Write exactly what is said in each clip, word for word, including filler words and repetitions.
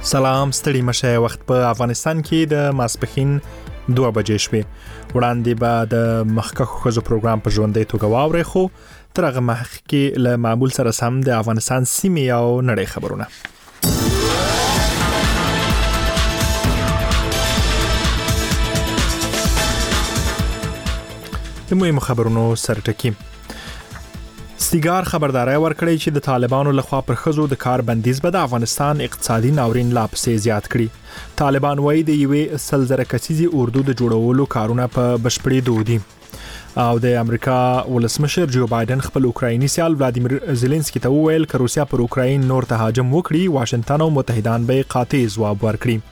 سلام ستړي مشه وخت په افغانستان کې د ماسپخین دوه بجې شوې وړاندې به د مخکخو خزو پروګرام په ژوندۍ توګه واوري خو تر هغه مخکې له معمول سره سم د افغانستان سیمې او نړۍ خبرونه د مهمو خبرونو سرټکی سیګار خبرداري ورکړی چې د طالبانو لخوا پر خزو د کار بندیز به د افغانستان اقتصادي ناورین لا پسې زیات کړي طالبان وایي د یوې سلزره کسیزي اردو د جوړولو کارونه په بشپړېدو دي او د امریکا ولسمشر جو بایدن خپل اوکرایني سیال ولادیمیر زيلنسکي ته وویل چې روسیا پر اوکراین نور تهاجم وکړي واشنگټن او متحدان به قاطع ځواب ورکړي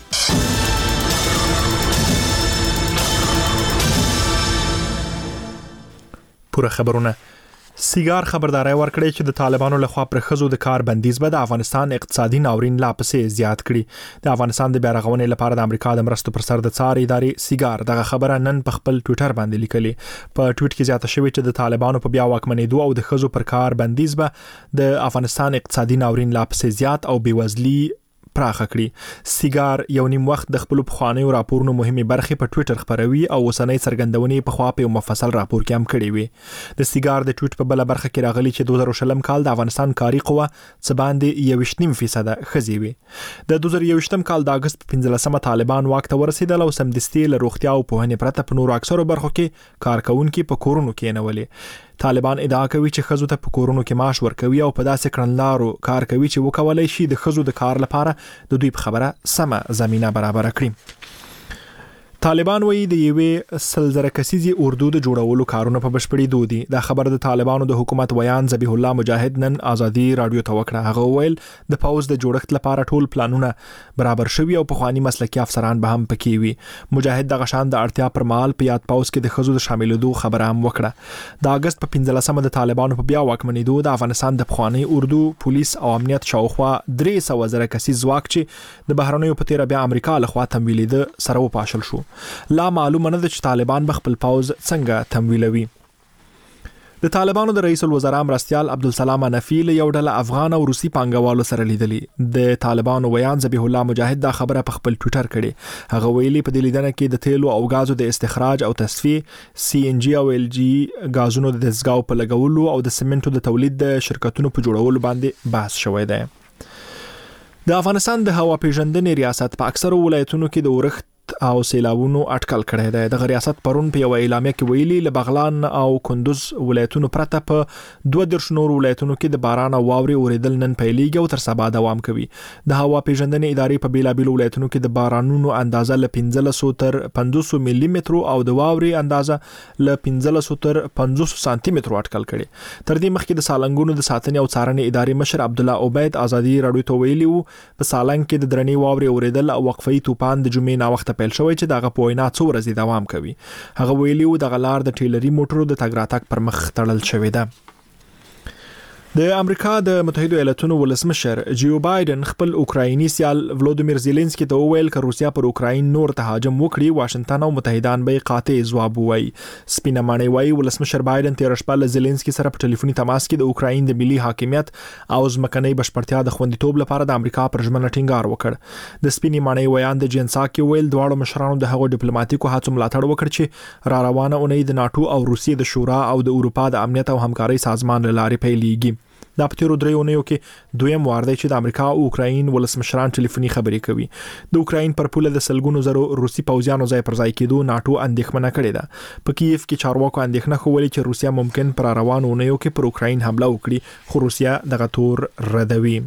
پوره خبرونه سیګار خبرداري ورکړی چې د طالبانو لخوا پر خزو د کار بندیز به د افغانستان اقتصادي ناورین لا پسې زیات کړي د افغانستان د بیارغونې لپاره د امریکا د مرستو پر سر د څار ادارې سیګار دغه خبره نن په خپل ټوئیټر باندې لیکلي په ټویټ کې زیاته شوې چې د طالبانو په بیا واکمنېدو او د خزو پر کار بندیز به د افغانستان اقتصادي ناورین لا پسې زیات او بیوزلي پراخه کړي سیګار یو نیم وخت د خپل بخوانیو راپورونو مهمه برخه په ټوئیټر خبروي او وسنۍ څرګندونې په خوا په مفصل راپور کې هم کړی وي د سیګار د ټویټ په بل برخه کې راغلي چې دوه زره شلم کال د افغانستان کاري قوه څه باندې یو ویشت نیم فیصد خزي وي د دوه زره یوشتم کال د اگست په پنځلسمه طالبان واک ته ورسېدل او سمدستي له روغتیا او پوهنې پرته په نورو اکثرو برخو کې کارکونکو په کورونو کې نه ولي طالبان ادعا کوي چې خزو ته په کورونو کې معاش ورکوي او په داسې کړنلارو کار کوي چې وکولای شي د خزو د کار لپاره د دوی په خبره سمه زمينه برابر کړي طالبان وایي د یوې سلزره کسیزي اردو د جوړولو کارونه په بشپړېدو دي دا خبر د طالبانو د حکومت ویان ذبیح الله مجاهد نن ازادي رادیو ته وکړه هغه ویل د پاوز د جوړښت لپاره ټول پلانونه برابر شوي او په خواني مسلکي افسران به هم پکې وي مجاهد د غشان د اړتیا پر مهال په یاد پاوز کې د خزو د شاملېدو خبره هم وکړه د اگست په پنځلسمه د طالبانو په بیا واکمنېدو د افغانستان د خواني اردو پولیس او امنیت شاوخوا درې سوه زره کسیز ځواک چې د بهرنیو په تیر بیا امریکا لخوا تمویلېده سره وپاشل شو لا معلومه نه ده چې طالبان بخپل پاوز څنګه تمویلوي د طالبانو د رئیس الوزرا مرستيال عبدالسلام حنفي له یو ډله افغان او روسي پانګوالو سره لیدلي د طالبانو ویان ذبیح الله مجاهد دا خبره په خپل ټوئیټر کړي هغه ویلي په دې لیدنه کې د تیلو او غازو د استخراج او تصفیه سی ان جی او ال جی غازونو د دزګاو په لګولو او د سیمنټو د تولید د شرکتونو په جوړولو باندې بحث شوی دی د افغانستان د هوا پیژندنې ریاست په اکثرو ولایتونو کې د ورښت او سیلابونو اټکل کړی دی د ریاست پرون په یو اعلامیه کې ویلي له بغلان او کندوز ولایتونو پرته په دوه درش نور ولایتونو کې د باران او واوري اوریدل نن پیلېږي او تر سبا دوام کوي د هوا پیژندنې ادارې په بیلابیل ولایتونو کې د بارانونو اندازه له پنځلس تر پنځوس ملي متر او د واوري اندازه له پنځلس تر پنځوس سانتي متر اټکل کړي تر دې مخکې د سالنګونو د ساتنې او څارنې ادارې مشر عبد الله عبید ازادي رادیو ته ویلي وو په سالنګ کې د درنې واوري اوریدل او وقفي توپان د جمعې نا وخت پیل شوی چې دغه پوینا څو ورځې دوام کوي هغه ویلي و د غلار د ټیلری موټرو د تګ راتګ پر مخ تړل شوی ده د امریکا د متحده ایالاتونو ولسمشر جو بایدن خپل اوکرایني سیال ولادیمیر زيلنسکي ته وویل چې روسیا پر اوکراین نور تهاجم وکړي واشنگټن او متحدان به قاطع ځواب وایي سپینه معنی وایي ولسمشر بایدن تیر شپه له زيلنسکي سره په ټلیفوني تماس کې د اوکراین د ملي حاکمیت او ځمکنۍ بشپړتیا د خوندیتوب لپاره د امریکا پر ژمنه ټینګار وکړ د سپینې معنی ویان د جنساکي ویل دواړو مشرانو د هغو ډیپلوماټیکو هڅو ملاتړ وکړ چې را روانه اونۍ د ناتو او روسیې د شورا او د اروپا د امنیت او همکارۍ سازمان لارې پیلېږي دا په تیرو درې اونیو کې دویم وار دی چې د امریکا او اوکراین ولسمشران ټلیفوني خبرې کوي د اوکراین پر پوله د سلګونو زرو روسي پوځیانو ځای پر ځای کېدو ناتو اندېښمنه کړې ده په کیف کې چارواکو اندېښنه خوولې چې روسیا ممکن پر روانو اونیو کې پر اوکراین حمله وکړي خو روسیا دغه تور ردوي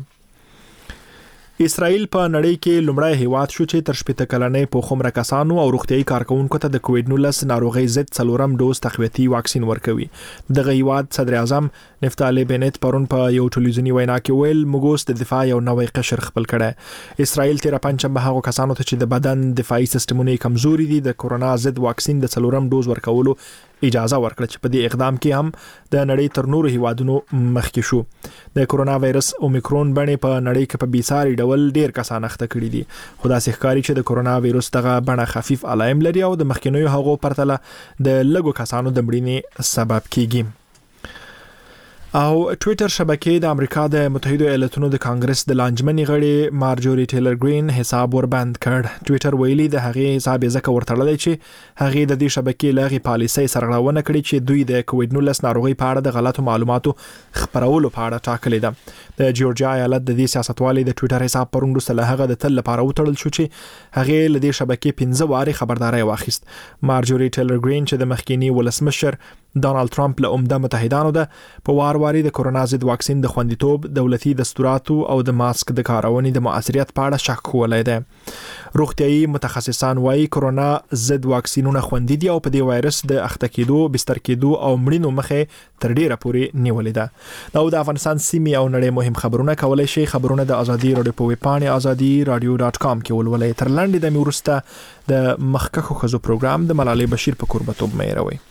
اسرائیل په نړۍ کې لومړی هیواد شو چې تر شپږ کلنې په خمره کسانو او روغتيایي کارکونکو ته د کووډ نولس ناروغي ضد څلورم ډوز تقویتي واکسین ورکوي دغه هیواد صدر اعظم نفتالي بنت پرون په یو ټلویزیونی وینا کې ویل موږ د دفاع یو نوې قشر خپل کړه اسرائیل تیر پنځم هغه کسانو ته چې د بدن دفاعي سیستمونه کمزوري دي د کورونا ضد واکسین د څلورم ډوز ورکولو اجازه ورکړه چې په دې اقدام کې هم د نړۍ تر نورو هیوادونو مخکې شو د کورونا وایرس اومیکرون باندې په نړۍ کې په بیساري ډول ډیر کسان اخته کړي دي خو دا ښکاري چې د کورونا وایرس دغه بڼه خفیف علائم لري او د مخکینیو هغو پرتله د لږو کسانو د مړینې سبب کیږي او ټوئیټر شبکې د امریکا د متحده ایالاتونو د کانګرس د لانجمنې غړي مارجوري ټیلر ګرین حساب وربند کړ. ټوئیټر ویلي د هغې حساب ځکه ورتړلی چې هغې د دې شبکې لغې پالیسۍ سرغړونه کړې چې دوی د کووډ نولس ناروغي په اړه د غلطو معلوماتو خپرولو په اړه ټاکلې ده. د جورجیا ایالت د دې سیاستوالي د ټوئیټر حساب پرون وروسته له هغه د تل لپاره وتړل شو چې هغې له دې شبکې پنځه واري خبرداري واخیست. مارجوري ټیلر ګرین چې د مخکینی ولسمشر ډونالد ټرمپ له عمده متحدانو ده په وارواري د کورونا ضد واکسین د خوندیتوب، دولتي دستوراتو او د ماسک د کارونې د مؤثریت په اړه شک کولای دی. روغتيایي متخصصان وايي کورونا ضد واکسینونه خوندي دي او په دې وایرس د اخته کېدو، بستر کېدو او مړینو مخه تر ډیره پورې نیولې ده. دا د افغانستان سیمې او نړۍ مهم خبرونه کولای شي. خبرونه د ازادي رادیو په ویب پاڼه ازادي رادیو ډاټ کام کې ولولئ. تر لاندې د میورسته د مخکخو خزو پروګرام د ملالۍ بشیر په قربتوب مېروي.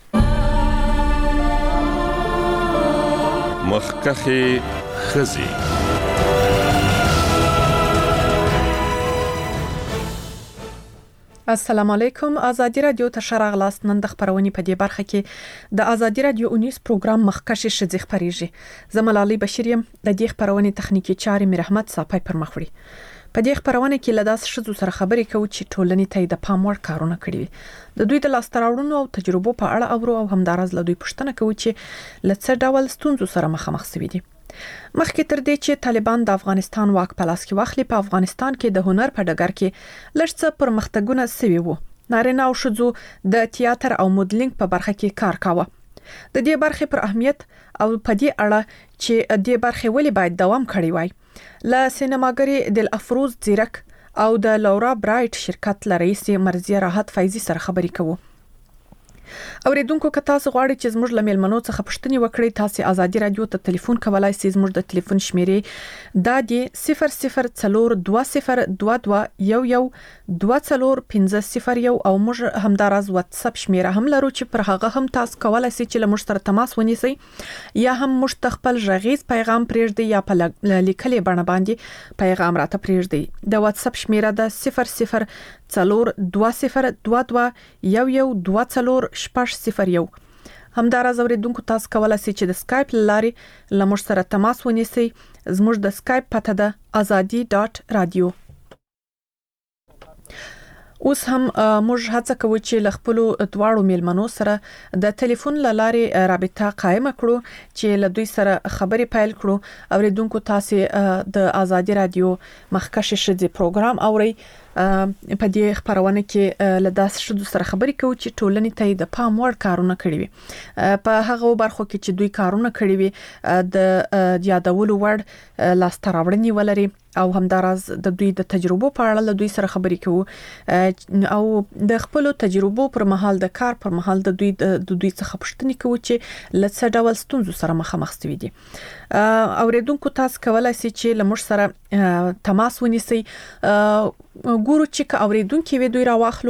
مخکخي خزي السلام علیکم. ازادي رادیو ته شراغلاست. نن د خبرونې په دې برخه کې د ازادي رادیو اونیس پروګرام مخکشي شذ خبريږي. زملالي بشیر يم. د دې خبرونې تخنیکی چارې میر احمد صافی پر مخ وړي. په دې خبرونه کې لداس شذو سره خبرې کوي چې ټولنې ته د پام وړ کارونه کړي. د دوی د لاستراوړونو او تجربو په اړه اورو او همدارز له دوی پوښتنه کوي چې لڅ ډول ستونزو سره مخامخ شوي دي. مخکې تر دې چې طالبان د افغانستان واک په لاس کې واخلي، په افغانستان کې د هنر په ډګر کې لږ څه پرمختګونه شوي وو. نارینه او ښځو د تیاتر او مودلینګ په برخه کې کار کاوه. د دې برخې پر اهمیت او په دې اړه چې دې برخې ولې باید دوام کړی وای لا سینماګری دل افروز زیرک او د لورا برایټ شرکت لرئیس مرزیه راحت فیضی سره خبرې کوو. اوریدونکو که تاسو غواړئ چې زموږ له میلمنو څخه پوښتنې وکړئ، تاسو ازادي رادیو ته ټلیفون کولای شئ. زموږ د ټلیفون شمیرې دا دی صفر صفر څلور دوه صفر دوه دوه یو یو دوه څلور پنځه صفر یو او موږ همدارز واتس اپ شمیره هم لرو چې پر هغه هم تاسو کولای شئ چې له موږ سره تماس ونیسئ یا هم موږ خپل غږیز پیغام پرېږدئ یا په لیکلې بڼه باندې پیغام راته پرېږدئ. د واتس اپ شمیره ده صفر صفر څلور دوه صفر دوه دوه یو یو دوه څلور شپږ صفر یو. همدارز اوریدونکو تاسو کولای شئ چې د سکایپ لارې له موږ سره تماس ونیسئ. زموږ د سکایپ پته ده ازادي ډاټ رادیو. اوس هم موږ هڅه کوو چې له خپل دواړو میلمنو سره د ټلیفون لارې رابطه قائم کړو چې له دوی سره خبرې پیل کړو. اوریدونکو تاسو د ازادي رادیو مخکشه شذ پروګرام اوري. په دې خبرونه کې له داس شذ سره خبرې کوي چې ټولنې ته د پام وړ کارونه کړی وي. په هغه برخو کې چې دوی کارونه کړی وي د یادولو وړ لاستراوړنې ولري او همدارز د دوی د تجربو په اړه له دوی سره خبرې کوو او د خپل تجربو پر مهال د کار پر مهال د دوی د دوی څخه پوښتنې کوي چې لڅ ډول ستونزو سره مخامخ شوي دي. اوریدونکو تاسو کولای شئ چې له موږ سره تماس ونیسئ. ګورو چې اوریدونکو وی دوی راواخلو.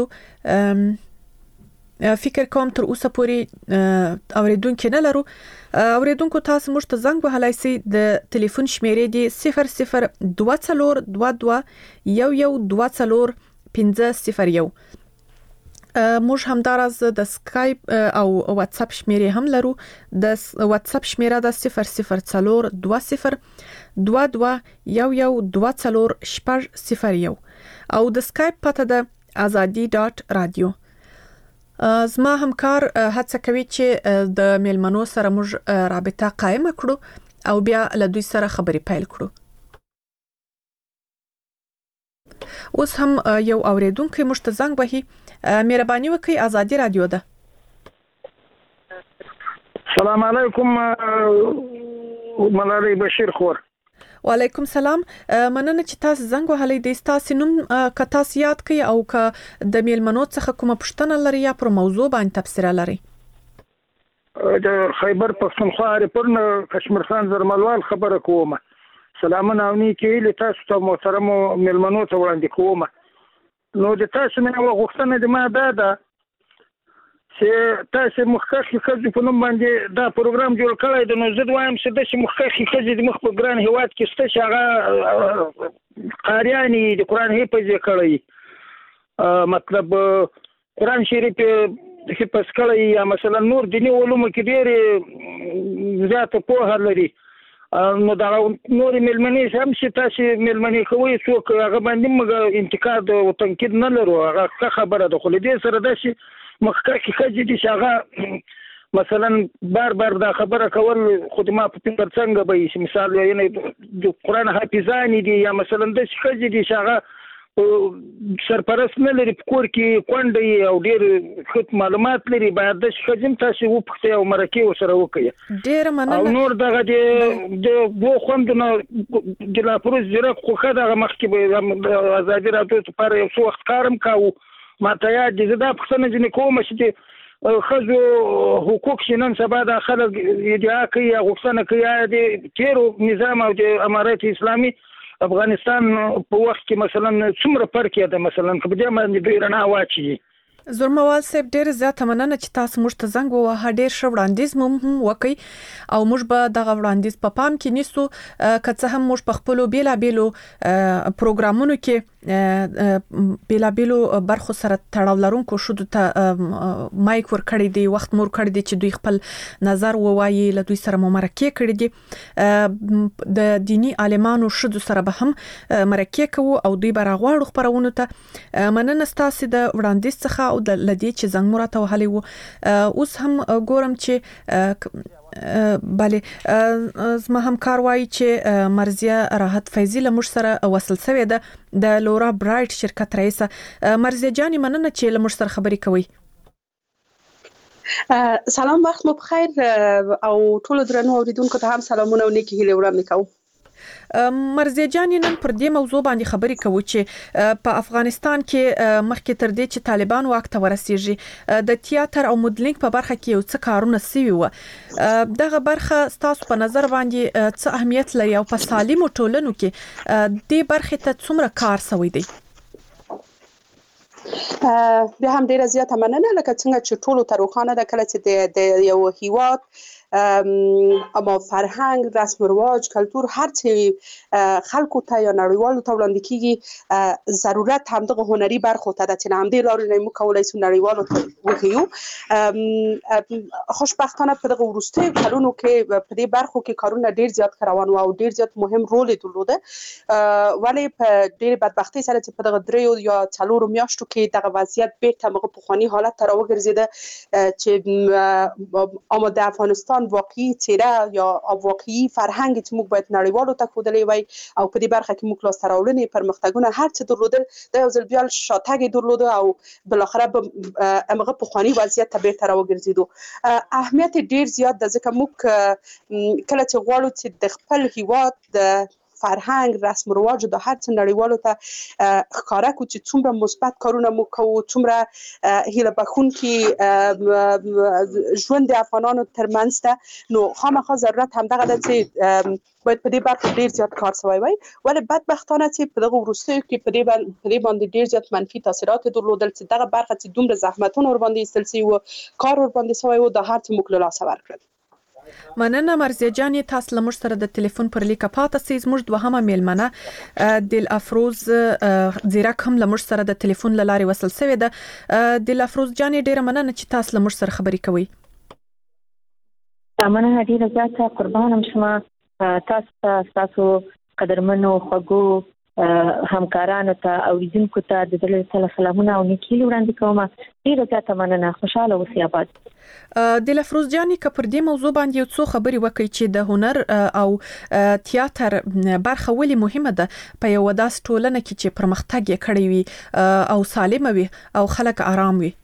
فکر کوم تر اوسه پورې اوریدونکو نه لرو. اوریدونکو تاسو موږ ته زنګ وهلای شئ. د ټلیفون شمیرې دی صفر صفر دوه څلور دوه دوه یو یو دوه څلور پنځه صفر یو. موږ همدارز د سکایپ او واتس اپ شمیرې هم لرو. د واتس اپ شمیره ده صفر صفر څلور دوه صفر دوه دوه یو یو دوه څلور شپږ صفر یو او د سکایپ پته ده ازادي ډاټ رادیو. زما همکار هڅه کوي چې د میلمنو سره موږ رابطه قائم کړو او بیا له دوی سره خبرې پیل کړو. اوس هم یو اوریدونکو موږ ته زنګ وهي. مهرباني وکړئ، ازادي رادیو ده. السلام علیکم ملالۍ بشیر خور. وعلیکم سلام. مننه چې تاسو زنګ وهلی. د تاسو نوم که تاسو یاد کړئ او که د میلمنو څخه کومه پوښتنه لري یا پر موضوع باندې تبصره لري. د خیبر پښتونخوا ریپورن کشمیر خان زرملوال خبره کوم. سلامونه او نیکی له تاسو ته محترم میلمنو ته وړاندې کوم. نو د تاسو نه غوښتنه د ما ده ده چې تاسو مخکخي خځې په نوم باندې دا پروګرام جوړ کړی دی. نو زه وایم چې د مخکخي خځې د مخ په ګران هیواد کې شته چې هغه قاریانې د قرآن حفظ کړی، مطلب قرآن شریف حفظ کړی یا مثلا نور دیني علومو کې ډېرې زیاته پوهه لري نو دا نور ملمنې هم چې تاسو ملمنې کوي څوک هغه باندې موږ انتقاد او تنقید نه لرو هغه خبره ده خو دې سره د شي مخکې خځې دي شغه مثلا بار بار دا خبره کول خو ما په فکر څنګه به مثال یعنی د قران حافظان دي یا مثلا د خځې دي شغه سرپرست نه لري په کور کې کونډې او ډېر خط معلومات لري باید د خځم تاسو وپختي او مرکه وسره وکړي ډېر مننه او نور دغه د بو خوندونه د لا پروژه خو خدای مخکې به آزادي راځو لپاره یو څو وخت کارم کاوه ماته یاد دي دا پښتنه ځنې کوم چې خځو حقوق شنن سبا د خلک ادعا کوي غوښتنه کوي د تیرو نظام او د امارات اسلامي افغانستان په وخت کې مثلا څومره فرق دی مثلا په دې باندې دوی رڼا واچي زورموال صاحب ډېر زیات مننه چې تاسو موږ ته زنګ ووهه ډېر ښه وړاندیز مو وکړ او موږ به دغه وړاندیز په پام کې نیسو که څه هم موږ په خپلو بیلابیلو پروګرامونو کې بیلابیلو برخو سره تړاو لرونکو شودو ته مایک ورکړی دی وخت مور کړی دی چې دوی خپل نظر ووایي له دوی سره مو مرکه کړی دي د دینی عالمانو شودو سره به هم مرکه کوو او دوی به راغواړو خپرونو ته مننه ستاسو د وړاندیز څخه د لدی چې زنګ مراته وهلی وو اوس هم ګورم چې بله زما همکار وایي چې مرزیه راحت فیضی له موږ سره وصل شوې ده د لورا برایټ شرکت رئیسه مرزیه جانې مننه چې له موږ سره خبرې کوي سلام وخت مو بخیر او ټول درنو اوریدونکو ته هم سلامونه او نیکی هیله وړاندې کوم مرزیه جانې نن پر دې موضوع باندې خبرې کوو چې په افغانستان کې مخکې تر دې چې طالبان واک ته ورسیږي د تیاتر او مودلینګ په برخه کې یو څه کارونه سوي و دغه برخه ستاسو په نظر باندې څه اهمیت لري او په سالمو ټولنو کې دې برخه ته څومره کار سوی دی بیا هم ډیره زیاته مننه لکه څنګه چې ټولو ته روښانه ده کله چې د یو هیواد اما فرهنګ رسم و رواج کلتور هر څه خلکو ته یا نړیوالو ته وړاندې کیږي ضرورت همدغه هنري برخو ته د چې همدې لارې نه مو کولای شو نړیوالو ته وښیو خوشبختانه په دغه وروستیو کلونو کې په دې برخو کې کارونه ډیر زیات روان او ډیر زیات مهم رول درلوده ولی په ډیر بدبختی سره چې په دغه دریو یا څلورو میاشتو کې دغه وضعیت بیرته مغه پخوانی حالت ته راوګرځیده چې آماده افغانستان واقعي چیرې یا واقعي فرهنګ چې موږ باید نړیوالو ته ښودلی وای او په دې برخه کې موږ لاسته راوړنې پرمختګونه هر څه درلودل د یو ځل بیا شاتګ درلوده او بل اخره به امغه پخوانی وضعیت ته بیرته راوګرځیدو اهمیت ډیر زیات د ځکه موږ کله چې غواړو چې د خپل هیواد د فرهنګ رسم و رواج د هر څه نړیوالو ته ښکارا کو چې څومره مثبت کارونه مو کوو څومره هیله بخونکي ژوند د افغانانو ترمنځ ته نو خامخا ضرورت هم دغه د چې باید په دې برخه ډیر زیات کار شوی وای ولې بدبختانه چې په دغه وروستیو کې په دې باندې باندې ډیر زیات منفي تاثیرات درلودل چې دغه برخه چې دومره زحمتونه ور باندې ایستل شوی و کار ور باندې شوی و د هر څه موږ له لاسه ورکړل مننه مرزیه جانې تاسو له موږ سره د ټلیفون پر لیکه پاتې سئ زموږ دوهمه میلمنه دل افروز زیرک هم له موږ سره د ټلیفون له لارې وصل شوې ده دل افروز جانې ډیره مننه چې تاسو له موږ سره خبرې کوئ مننه ډیره زیاته قربانم شمه تاسو تاسو قدرمنو خوږو همکارانو ته او لیدونکو ته د دل سره سلامونه او نیکی وړاندې کوم ډیره زیاته مننه خوشاله اوسئ آباد د لفروز جانې که پر دې موضوع باندې یو څو خبرې وکړي چې د هنر او تیاتر برخه ولې مهمه ده په یو داس ټولنه کې چې پرمختګ یې کړی وي او سالم وي او خلک آرام وي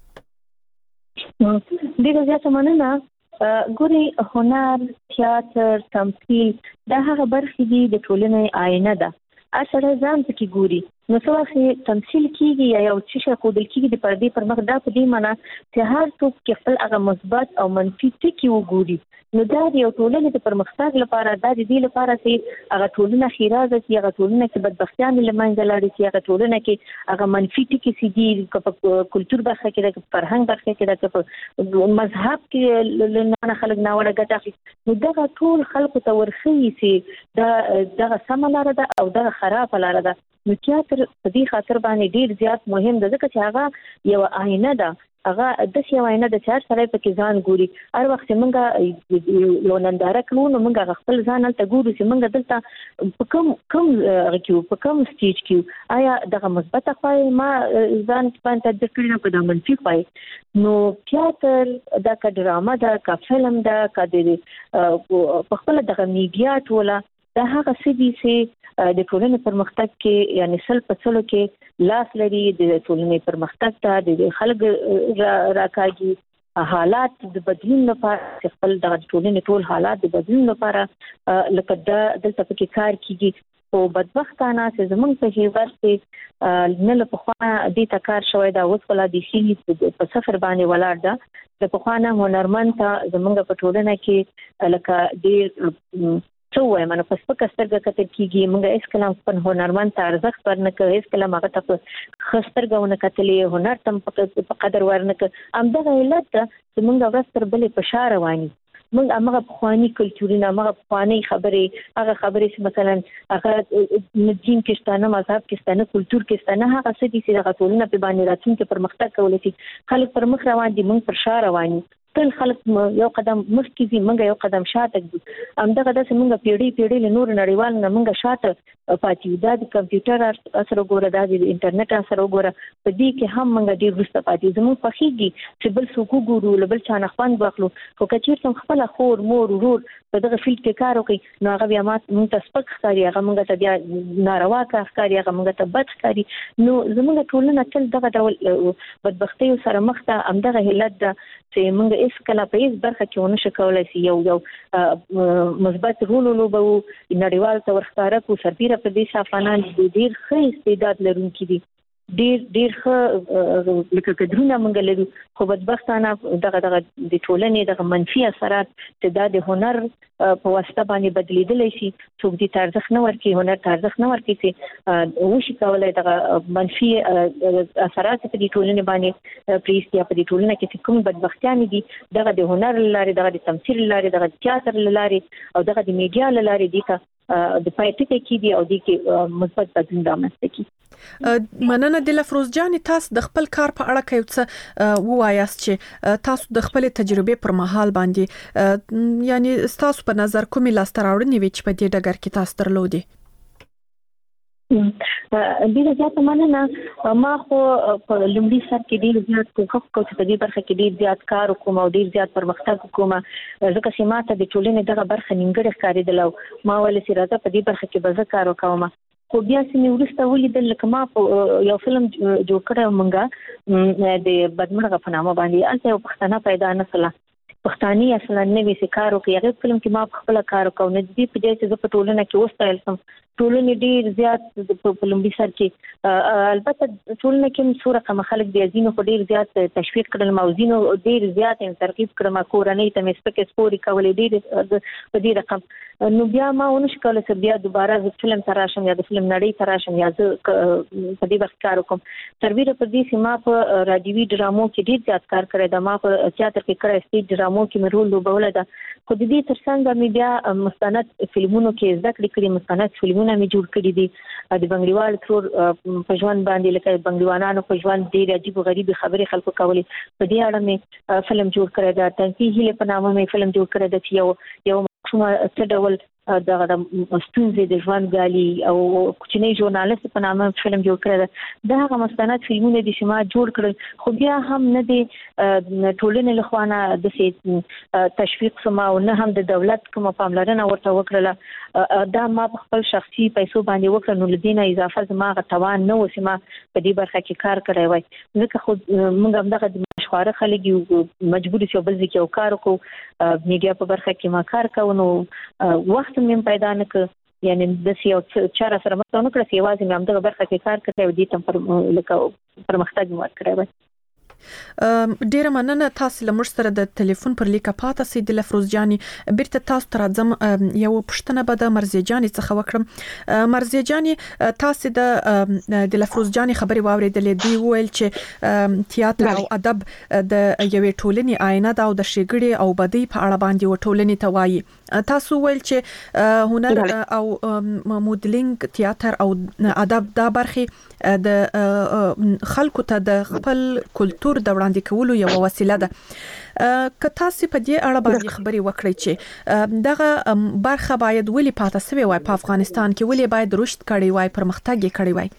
ډیره زیاته مننه ګوري هنر تیاتر تمثیل دا هغه برخې دي د ټولنې آینه ده اصله ځان پکې ګوري نو څه وخت تمثیل کیږي یا یو څه شي خودل کیږي د پردې پر مخ دا په دې معنی چې هر څوک کې خپل هغه مثبت او منفي ټکي وګوري نو دا د یو ټولنې د پرمختګ لپاره دا د دې لپاره چې هغه ټولنه خیرازه چې هغه ټولنه کې بدبختیان له منځه لاړې چې هغه ټولنه کې هغه منفي ټکي سي دي په کلچر برخه کې د فرهنګ برخه کې د مذهب کې نه خلک نه وړه ګټه اخلي نو دا ټول خلکو ته ورخي سي دا دغه سم لاره ده او دغه خراب لاره ده نو تیاتر په دې خاطر باندې ډیر زیات مهم ده ځکه چې هغه یو آینه ده، هغه د څه یو آینه د چار سره په کې ځان ګوري. هر وخت موږ یو ننداره کوو نو موږ خپل ځان ته ګورو چې موږ دلته په کوم کوم غکیو په کوم سټیج کې آیا دغه مثبت خواهی ما ځان باندې تدبیر کړی په د منفي خواهی. نو تیاتر دا کا ډرامه ده کا فلم ده کا د په خپل دغه میډیا ټوله دا هغه څه دي چې د ټولنې پرمختګ کې یعنی سل په سلو کې لاس لري د ټولنې پرمختګ ته د خلک راکاږي حالات د بدلون لپاره خپل د ټولنې ټول حالات د بدلون لپاره لکه د دلته پکې کار کیږي. او بدبختانه چې زمونږ په هیواد کې نه له پخوا دې تکار شوی دا اوس ولا د شي په سفر باندې ولاړ ده. د پخوانه هنرمند ته زمونږ په ټولنه کې لکه ډېر څو وایم نو پس په کسترګه کتل کیږي موږ هیڅ کلام په هنرمند ته ارزښت ورنکړ، هیڅ کلام هغه ته خسترګونه کتلې هنر تم په قدر ورنکړ. همدغه علت ده چې موږ ورځ تر بلې په شا رواني موږ هغه پخوانی کلتورونه هغه پخوانی خبرې هغه خبرې چې مثلا هغه دین کې ستانه مذهب کې ستانه کلتور کې ستانه هغه څه دي چې هغه ټولنه په باندې راتلونکي پرمختګ کولای شي. خلک پر مخ روان دي، موږ پر شا رواني، ټول خلک یو قدم مخکې دي، موږ یو قدم شاته دي. همدغه د موږ پیړۍ پیړۍ له نور نړیوال نه موږ شاته پاتې یو. د کمپیوټر اثر وګوره، د انټرنیټ اثر وګوره، په دې کې هم موږ ډیر وروسته پاتې. زموږ خوښیږي چې بل څوک وګورو، له بل چا نه خوند واخلو، خو که چېرته خپل خور مور ورور په دغه فیلډ کې کار وکړي نو هغه بیا موږ ته سپک ښکاري، هغه موږ ته بیا ناروا کار ښکاري، هغه موږ ته بد ښکاري. نو زموږ ټولنه تل دغه ډول بدبختیو سره مخ ده. همدغه علت ده چې موږ هیڅ کله په هیڅ برخه کې ونه شو کولی چې یو یو مثبت رول ولوبو، نړیوال ته ورښکاره کړو. سربیره په دې افغانان ډېر ښه استعداد لرونکي دي، ډیر ډیر ښه لکه کډرونه موږ لرو، خو بدبختانه دغه دغه د ټولنې دغه منفي اثرات چې دا د هنر په واسطه باندې بدلیدلی شي. څوک دې ته ارزښت نه ورکوي، هنر ته ارزښت نه ورکوي چې وشي کولی دغه منفي اثرات په دې ټولنې باندې پرېږدي. یا په دې ټولنه کې چې کوم بدبختیانې دي دغه د هنر له لارې، دغه د تمثیل له لارې، دغه د تیاتر له لارې او دغه د میډیا له لارې دې ته د پای ټکی کېږي او دې کې مثبت بدلون رامنځته کېږي. مننه د لفروز جان. تاسو د خپل کار په اړه کوم څه ووایاست چې تاسو د خپل تجربې پر مهال باندې یعنی تاسو په نظر کومې لاسته راوړنې وي چې په دې ډګر کې تاسو درلودي؟ ډیره زیاته مننه. ما خو په لومړي سر کې ډیر زیات کوښښ کوم چې په دې برخه کې ډیر زیات کار وکړم او ډیر زیات پرمختګ وکړم، ځکه چې ما ته د ټولنې دغه برخه نیمګړې ښکارېدله او ما ویل چې راځه په دې برخه کې به زه کار وکړم. خو بیا چې مې وروسته ولیدل لکه ما یو فلم جوړ کړی مونږه د بدمرغه په نامه باندې، هلته یو پښتانه پیدا نه سوله، پښتاني اصلا نوې چې کار وکړي. هغې فلم کې ما په خپله کار وکړ. نو د دې په ځای چې زه په ټولنه کې وستایل شم، ټولنې ډېر زیات په لومړي سر کې البته ټولنه کې څو رقمه خلک دي، ځینو خو ډېر زیات تشویق کړل، او ځینو ډېر زیات ترغیب کړم، کورنۍ ته مې سپکې سپورې کولې ډېر په دې رقم. نو بیا ما ونه شو کولی چې بیا دوباره زه فلم ته راشم یا د فلم نړۍ ته راشم یا زه په دې وخت کار وکړم. سربیره په دې چې ما په راډیوي ډرامو کې ډېر زیات کار کړی ده، ما په تیاتر کې کړی، سټیج ډرامو کې مې رول لوبولی ده. خو د دې تر څنګ مې بیا مستند فلمونو کې زده کړې کړي، مستند فلمونه مې جوړ کړي دي د بنګړیوال ترور په ژوند باندې، لکه بنګړیوانانو په ژوند ډېرې عجیب و غریبې خبرې خلکو کولې. په دې اړه مې فلم جوړ کړی ده. تنقیح هیلې په نامه مې فلم جوړ کړی ده چې یو یو ماشومه څه ډول دغه د ستونزې د ژوند ګالي، او کوچنی ژورنالست په نامه فلم جوړ کړی ده. دا هغه مستند فلمونه دي چې ما جوړ کړل، خو بیا هم نه د ټولنې له خوا نه داسې تشویق شوم او نه هم د دولت کومه پاملرنه ورته وکړله. دا ما په خپل شخصي پیسو باندې وکړل، نو له دې نه اضافه زما هغه توان نه و چې ما په دې برخه کې کار کړی وای. ځکه خو موږ همدغه د مشخواره خلک یو، مجبور یو بل ځای کې یو کار وکړو، میډیا په برخه کې ما کار کوو، نو وخت مې پیدا نه کړ. یعنی داسې یو چاره سره مخ ونه کړه چې یوازې مې همدغه برخه کې کار کړی او دې ته لکه پرمختګ مې ورکړی وای. ډیره مننه تاسو لمر سره د ټلیفون پر لیکه پاتې سي د لفروز جاني بیرته تاسو تر ځم یو پښتنه به د مرزي جاني څخه وکړم. مرزي جاني تاسو د د لفروز جاني خبري واوریدلې دی ویل چې تیاتر او ادب د یوې ټولنې آینه ده او د شګړې او بدی په اړه باندې وټولنې ته وایي. تاسو ویل چې هنر او مودلینګ تیاتر او ادب دا برخه د خلکو ته د خپل کلچر د وړاندې کولو یو وسیله ده. که تاسو په دې اړه باندې خبري وکړئ چې دغه برخه باید ولې پاتې سوی وای په افغانستان کې، ولې باید رشد کړي وای، پرمختګ کړي وای؟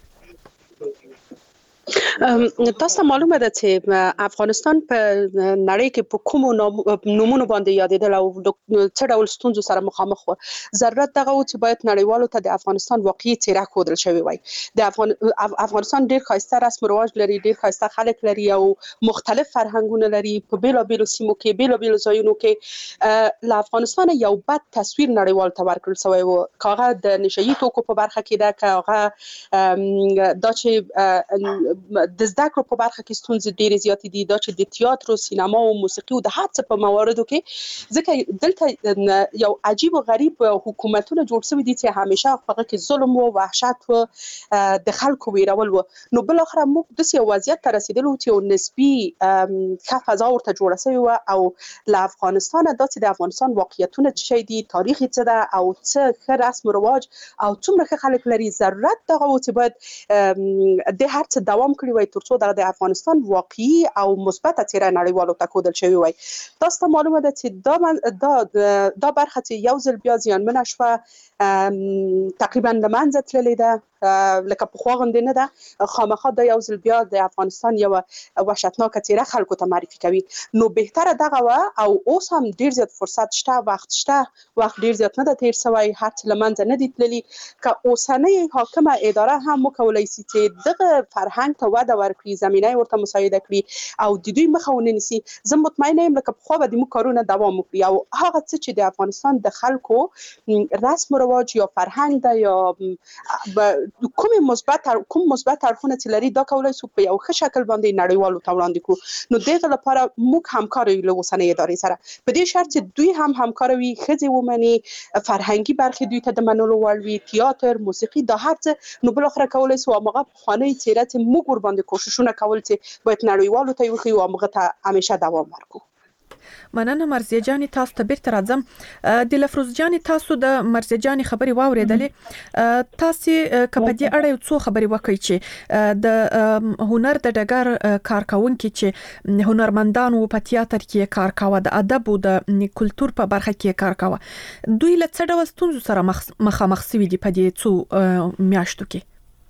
تاسو معلومه ده چې افغانستان په نړۍ کې په کومو نومونو باندې یادېدل او څه ډول ستونزو سره مخامخ و. ضرورت دغه و چې باید نړیوالو ته د افغانستان واقعي څېره ښودل شوې وای. د افغان افغانستان ډېر ښایسته رسم و رواج لري، ډېر ښایسته خلک لري او مختلف فرهنګونه لري. په بیلابیلو سیمو کې بیلابیلو ځایونو کې له افغانستان یو بد تصویر نړیوال ته ورکړل شوی و، که هغه د نشهیي توکو په برخه کې ده، که هغه دا چې د زده کړو په برخه کې ستونزې ډېرې زیاتې دي، دا چې د تیاتر او سینما او موسیقي او د هر څه په مواردو کې، ځکه دلته یو عجیب او غریب حکومتونه جوړ شوي دي چې همیشه هغه کې ظلم او وحشت او د خلکو ویرول و. نو بل اخر موږ د یو وضعیت ته رسیدلو چې یو نسبي ښه فضا ورته جوړه شوې وه او له افغانستانه دا چې د افغانستان واقعیتونه څه شی دي، تاریخ یې څه ده او څه ښه رسم و رواج او څومره ښه خلک لري، ضرورت دغه و چې باید د هر څه دوام کړی وای ترڅو د افغانستان واقعي او مثبت څېره نړیوالو ته ښودل شوې وای. تاسو ته معلومه ده چې دا دا دا برخه چې یو ځل بیا زیانمنه شوه تقریبا له منځه تللې ده، لکه پخوا غوندې نه ده. خامخا دا یو ځل بیا د افغانستان یوه وحشتناکه څېره خلکو ته معرفي کوي. نو بهتره دغه وه او اوس هم ډېر زیات فرصت شته، وخت شته، وخت ډېر زیات نه ده تېر شوی، هر څه له منځه نه دي تللي. که اوسنۍ حاکمه اداره هم وکولی شي چې دغه فرهنګ ته وده ورکړي، زمینه یې ورته مساعده کړي او د دوی مخه ونه نیسي، زه مطمئنه یم لکه پخوا به د موږ کارونه دوام وکړي او هغه څه چې د افغانستان د خلکو رسم و رواج یا فرهنګ ده یا کوم مثبت کوم مثبت اړخونه چې لري دا کولای شو په یو ښه شکل باندې نړیوالو ته وړاندې کړو. نو دغه لپاره موږ همکار یو له اوسنۍ ادارې سره، په دې شرط چې دوی هم همکار وي، ښځې ومني، فرهنګي برخې دوی ته د منلو وړ وي، تیاتر، موسیقي، دا هر څه. نو بالاخره کولای شو هماغه پخوانۍ څېره چې موږ ورباندې کوششونه کول چې باید نړیوالو ته وښیو او هغه ته همیشه دوام ورکړو. مننه مرزي جاني، تاسو ته بیرته راځم. د لفروز جاني تاسو د مرزي جاني خبري واوریدلې، تاسو کپه دې اړه یو څو خبري وکړي چې د هنر د ډګر کارکونکو چې هنرمندان او په تیاتر کې کار کاوه، د ادب او د کلچر په برخه کې کار کاوه، دوی له څه ډول ستونزو سره مخامخ شوي دي په دې څو میاشتو کې؟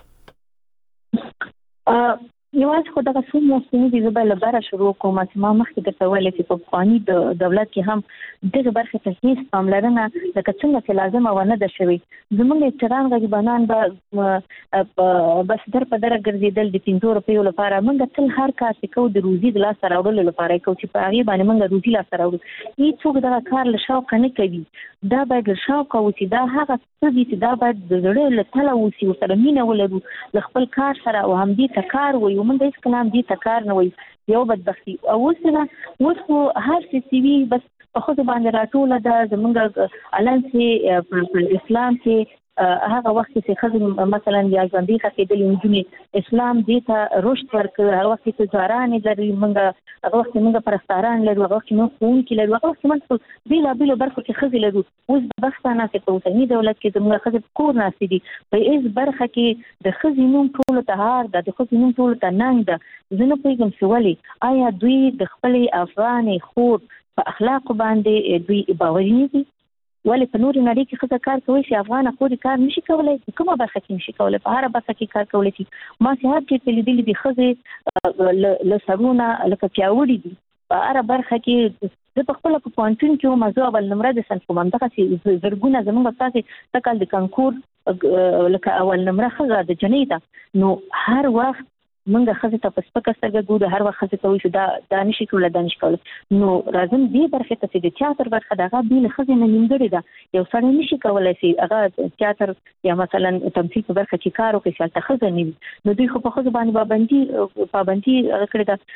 یوازې خو دغه څو میاشتې دي، زه به له بره شروع کوم چې ما مخکې درته ویلې چې په پخواني دولت کې هم دغه برخې ته هېڅ پاملرنه لکه څنګه چې لازمه ونه ده شوې. زموږ افسران غریبانان به بس در په دره ګرځېدل د پنځو روپیو لپاره. موږ تل هر کار چې کوو د روزي د لاسته راوړلو لپاره کوو چې په هغې باندې موږ روزي لاسته راوړو. هېڅوک دغه کار له شوقه نه کوي، دا باید له شوقه وشي، دا هغه څه دي چې دا باید د زړه له تله وشي، ورسره مینه ولرو له خپل کار سره او همدې ته کار وایو. موږ هېڅ کله همدې ته کار نه وایو، یو بدبختي. او اوس اوس خو هر څه چې وي بس په ښځو باندې راټوله ده. زموږ الان چې په اسلام کې هغه وخت چې ښځې مثلا یا ژوندۍ ښخېدلې نجونې اسلام دې ته رشد ورکړ، هغه وخت چې ځوانانې لري، موږ هغه وخت چې موږ پرستاران لرو، هغه وخت چې موږ ښوونکي لرو، هغه وخت چې موږ په بېلابېلو برخو کې ښځې لرو. اوس بدبختانه چې په اوسني دولت کې زموږ ښځې په کور ناستې دي، په هېڅ برخه کې د ښځې نوم ټولو ته هار ده، د ښځې نوم ټولو ته ننګ ده. زه نه پوهېږم چې ولې آیا دوی د خپلې افغانې خور په اخلاقو باندې دوی باوري نه دي؟ ولې په نورې نړۍ کې ښځه کار کوي چې افغانه خورې کار نشي کولی؟ په کومه برخه کې نشي کولی؟ په هره برخه کې کار کولی شي. ما چې هر چېرته لیدلي دي ښځې له سرونه لکه پیاوړي دي په هره برخه کې. زه په خپله په پوهنتون کې وم، زه اول نمره د صنف کوم، همدغسې زرګونه زموږ استادې سږ کال د کنکور لکه اول نمره ښځه د جنۍ ده. نو هر وخت موږ خزه ته پس پکې سترګې ګورو هر وخت خزه ته وي چې دا دا نشي کولای دا نشي کولای نو راځم دې برخه ته چې د تیاتر برخه دغه بیل خزه نه نیمګړې ده یو سړی نشي کولای چې هغه تیاتر یا مثلا تمثيل په برخه کې کار وکړي چې تخزه نیم نو دوی خو په خزه باندې پابندي پابندي کړی دا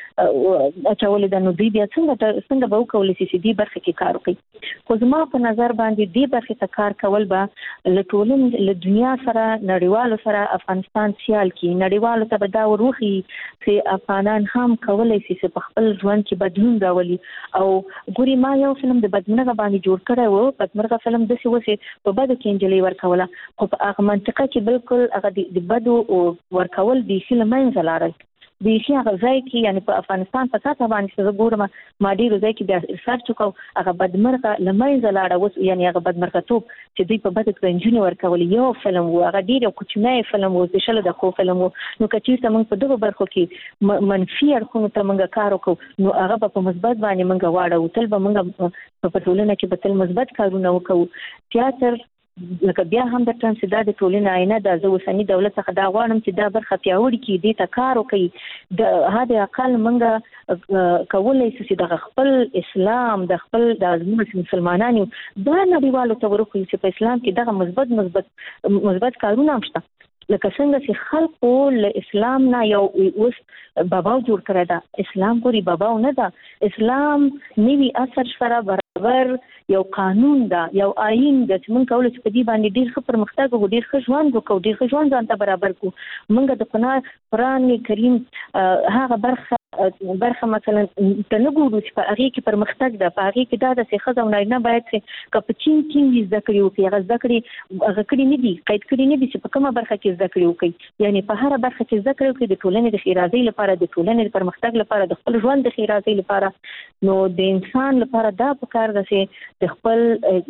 اچولې ده نو دوی بیا څنګه څنګه به وکولای شي چې دې برخه کې کار وکړي خو زما په نظر باندې دې برخه ته کار کول به له ټولنې له دنیا سره نړیوالو سره افغانستان سیال کی نړیوالو ته به دا وروخي چې افغانان هم کولای شي چې په خپل ژوند کې بدلون راولي او ګوري ما یو فلم د بدمرغه باندې جوړ کړی وو بدمرغه فلم د څه وسه په بده کې انجلي ورکوله خو په هغه منطقه کې بالکل هغه د بدو ورکول دي چې لمن زلاره د شي هغه ځای کې یعنی په افغانستان په ساته باندې څه ګورم ما ډیر ځای کې بیا ریسرچ وکاو هغه بدمرغه لمای زلاړه وس یعنی هغه بدمرغه توپ چې دوی په بده کې انجینر ورکول یو فلم و هغه ډیر کوچنی فلم و چې شل د خو فلم و نو کچې موږ په دغه برخو کې منفي اړخونو ته موږ کار وکړو نو هغه په مثبت باندې موږ واړو تل به موږ په ټولنه کې به تل مثبت کارونه وکړو تیاتر لکه بیا هم د ترانسیدا د ټولنې آینه د ځوسنی دولت څخه دا غواړم چې دا برخه پیاوړي کړي دې ته کار وکړي د هدا اقل منګه کولای شي د خپل اسلام د خپل د ازموس مسلمانانو دا نړیوالو ته ورکوي چې په اسلام کې دغه مثبت مثبت مثبت کارونه شته لکه څنګه چې خلکو له اسلام نه یو اوس بابا جوړ کړی دا اسلام ګوري بابا نه دا اسلام نیوی اثر سره برابر یو قانون دا یو آئین د چې مونږ کولای شو په دې باندې ډیر ښه پرمختګ او ډیر ښه ژوند وکړو ډیر ښه ژوند ځان ته برابر کو مونږ د قرآن کریم هغه برخه برخه مثلا تنه ګورو چې په هغه کې پرمختګ ده په هغه کې دا د څه خزم نه باید چې کپچین کې ذکر یو کې هغه ذکر هغه کړی نه دي قید کړی نه دي چې په کومه برخه کې ذکر یو کوي یعنی په هر برخه کې ذکر یو کوي د ټولنې د خیرازۍ لپاره د ټولنې د پرمختګ لپاره د خپل ژوند د خیرازۍ لپاره نو د انسان لپاره دا پکار ده چې د خپل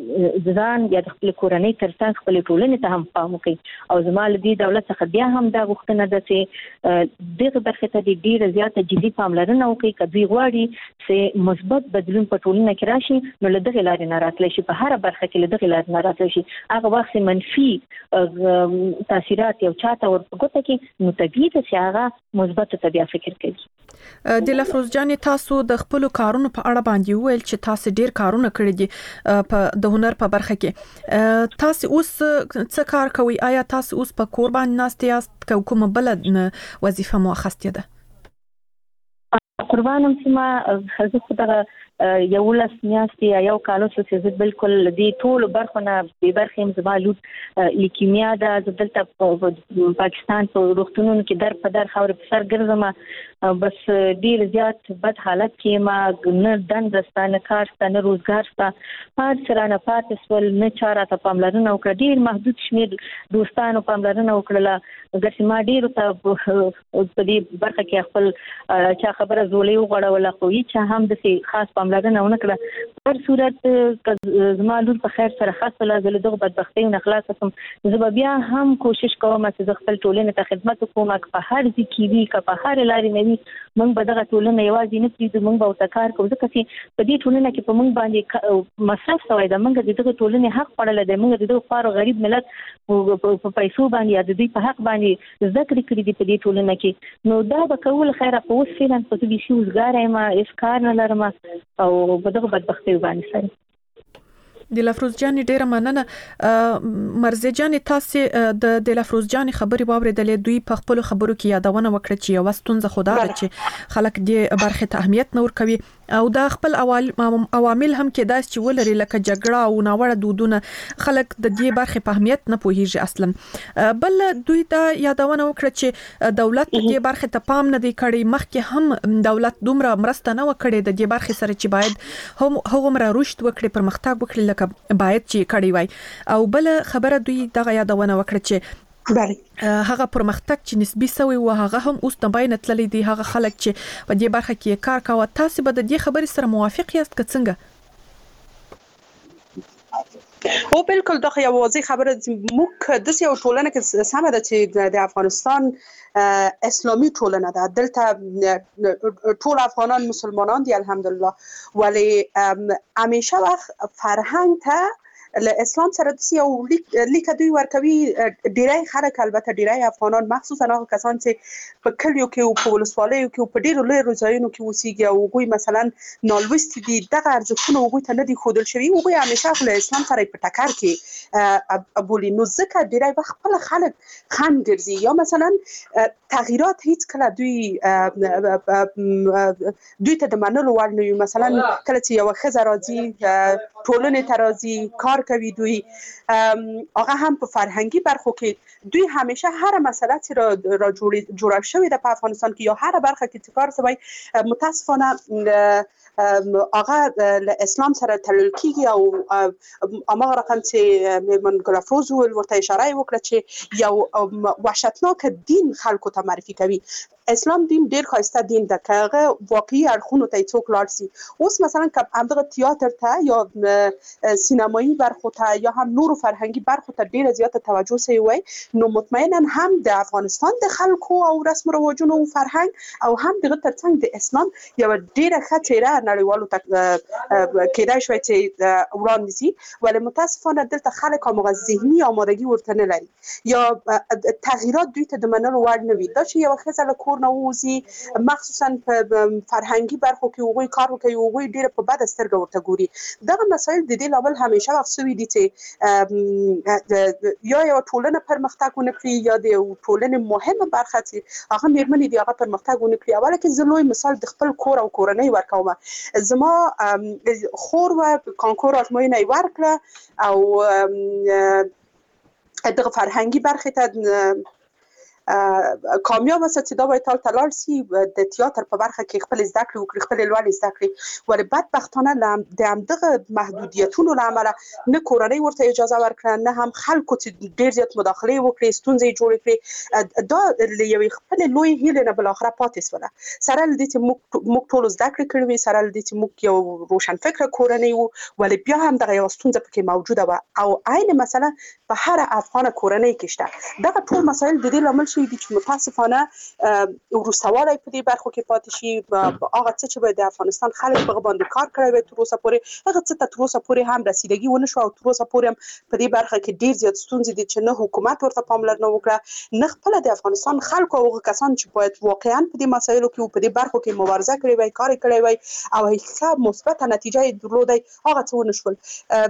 ځان یا د خپل کورنۍ ترڅنګ خپل ټولنې ته هم پام وکړي او زموږ د دولت څخه بیا هم دا غوښتنه ده چې دغه برخه ته ډیره زیاته جدي پاملرنه وکړي کدی غواړي چې مثبت بدلون په ټولنه کې راشي نو له دغه لارې نه راتلی شي په هر برخه کې له دغه لارې نه راتلی شي هغه وخت منفي تاثیرات یو چاته ورغوته کې نو طبیعي ده چې هغه مثبت ته بیا فکر کوي د لفروز جان تاسو د خپل کارونو په اړه باندې ویل چې تاسو ډیر کارونه کړی دي په د هنر په برخه کې تاسو اوس څه کار کوئ آیا تاسو اوس په کور باندې ناست یاست کومه بل وظیفه مو اخیستې ده قربانم چې ما خزه خدغه یو لاس میاشتې یو کالو چې زه بالکل دې ټول برخونه به برخې زمالود لیکیمیا د دلته پاکستان په روغتونونو کې در په در خاور په سر ګرځم بس ډیر زیات بد حالت کې ما نه دند ستانه کار ستانه روزګار ستا پات سرانه پات سول نه چاره ته پاملرنه وکړه ډیر محدود شمیر دوستانو پاملرنه وکړه ګرځي ما ډیر ته په دې برخه کې خپل چا خبره زولې وغړوله خو هیڅ هم د خاص پاملرنه ونه کړه په صورت زمالود په خیر سره خاص لازم دغه بدبختی او اخلاص کوم زه بیا هم کوشش کوم چې خپل ټولنې ته خدمت وکوم په هر ځای کې وی که په هر لارې نه موږ به دغه ټولنه یوازې نه پریږدو موږ به ورته کار کوو ځکه چې په دې ټولنه کې په موږ باندې مصرف شوی ده موږ د دغه ټولنې حق خوړلی دی موږ د دغه خوار غریب ملت په پیسو باندې یا د دوی په حق باندې زده کړې کړي دي په دې ټولنه کې نو دا به کول خیره په اوس فعلا خو زه بیخي وزګاره یم هېڅ کار نه لرم او په دغه بدبختیو باندې سره د لفروز جان ډیره مننه مرزي جان تاسو د د لفروز جان خبري واوریدلې دوی په خپل خبرو کې یادونه وکړه چې یو ستونزه خدا ده چې خلک د برخه ته اهمیت نه ورکوي او دا خپل عوامل هم کې داس چې ولري لکه جګړه او ناوړه دودونه خلک د دې برخه په اهمیت نه پوهیږي اصلا بل دوی دا یادونه وکړه چې دولت دې برخه ته پام نه دی کړی مخکې هم دولت دومره مرسته نه وکړي د دې برخه سره چې باید هم هغومره رشد وکړي پرمختګ وکړي باید چې کړی وای او بل خبره دوی دغه یادونه وکړه چې بله هغه پرمختګ چې نسبی سوی و هغه هم اوس نه باید تللی دی هغه خلک چې په دې برخه کې کار کوي تاسو به د دې خبرې سره موافق یاست که څنګه او بالکل دغه یو واضح خبره موږ د یو ټولنه کې سمه ده چې د افغانستان اسلامي ټولنه ده دلته ټول افغانان مسلمانان دي الحمدلله ولی همیشه وخت فرهنګ ته له اسلام سره د یو لیک دوی ورکوي. ډیری خلک البته ډیری افغانان مخصوصا هغه کسان چې په کلیو کې او په ولسوالیو کې او په ډیرو لویو ځایونو کې اوسېږي او هغوی مثلا نالوستي دي، دغه ارزښتونه هغوی ته نه دي ښودل شوي. هغوی همیشه له اسلام سره په ټکر کې بولي. نو ځکه ډیری وخت خپل خلک خنډ ګرځي یا مثلا تغییرات هیڅ کله دوی دوی ته د منلو وړ نه وي. مثلا کله چې یوه ښځه راځي ټولنې ته راځي کار کوي، دوی هغه هم په فرهنګي برخو کې دوی همیشه هر مسله چې را جوړه شوې ده په افغانستان کې یا هر برخه کې چې کار شوی متاسفانه هغه له اسلام سره تړل کېږي. او هماغه رقم چې میرمن ګل افروز وویل ورته اشاره یې وکړه چې یو وحشتناک دین خلکو ته معرفي کوي. اسلام دین ډیر ښایسته دین ده که هغه واقعي اړخونو ته څوک لاړ سي. اوس مثلا که همدغه تیاتر ته یا سینمایي برخو ته یا هم نورو فرهنګي برخو ته ډیره زیاته توجه سوی وای، نو مطمئنا هم د افغانستان د خلکو او رسم رواجونو او فرهنګ او هم دغه ترڅنګ د اسلام یو ډیره ښه څیره نړیوالو ته کېدای شوی چې وړاندې سي. ولې متاسفانه دلته خلک هماغه ذهني آمادګي ورته نه لري یا تغییرات دوی ته د منلو وړ نه وي. دا چې یوه ښځه له کور نه ووځي مخصوصا په فرهنګي برخو کې هغوی کار وکوي، هغوی ډیره په بده سترګه ورته ګوري. دغه مسایل د دې لامل همیشه وخت سوي دي چې یا یو ټولنه پرمختګ ونه کړي یا د یو ټولنې مهمه برخه چې هغه میرمنې دي هغه پرمختګ ونه کړي. اوله کې زه لوی مثال د خپل کور او کورنۍ ورکوم. زما خور و کانکور ازموینه یې ورکړه او دغه فرهنګي برخې ته کامیاب وسه چې دا باید تال تلال سي د تیاتر په برخه کې خپل زده کړې وکړي، خپل لوړې زده کړې. ولې بدبختانه د همدغه محدودیتونو له امله نه کورنۍ ورته اجازه ورکړه نه هم خلکو چې ډېر زیات مداخلې وکړي ستونزې جوړې کړي. دا له یوې خپلې لویې هیلې نه بالاخره پاتې شوله. سره له دې چې موږ ټولو زده کړې کړې وې، سره له دې چې موږ یو روشنفکره کورنۍ وو، ولې بیا هم دغه یوه ستونزه پکې موجوده وه او عین مسله په هره افغانه کورنۍ کې شته. دغه ټول مسایل د دې لامل شوي دي چې متاسفانه وروستوالی په دې برخو کې پاتې شي. هغه څه چې باید د افغانستان خلک په هغه باندې کار کړی وی تر اوسه پورې هغه څه ته تر اوسه پورې هم رسیدګي ونه شو او تر اوسه پورې هم په دې برخه کې ډېر زیات ستونزې دي چې نه حکومت ورته پاملرنه وکړه نه خپله د افغانستان خلکو او هغه کسان چې باید واقعا په دې مسایلو کې په دې برخو کې مبارزه کړې وی کار یې کړی وی او ښه مثبته نتیجه یې درلودی، هغه څه ونه شول.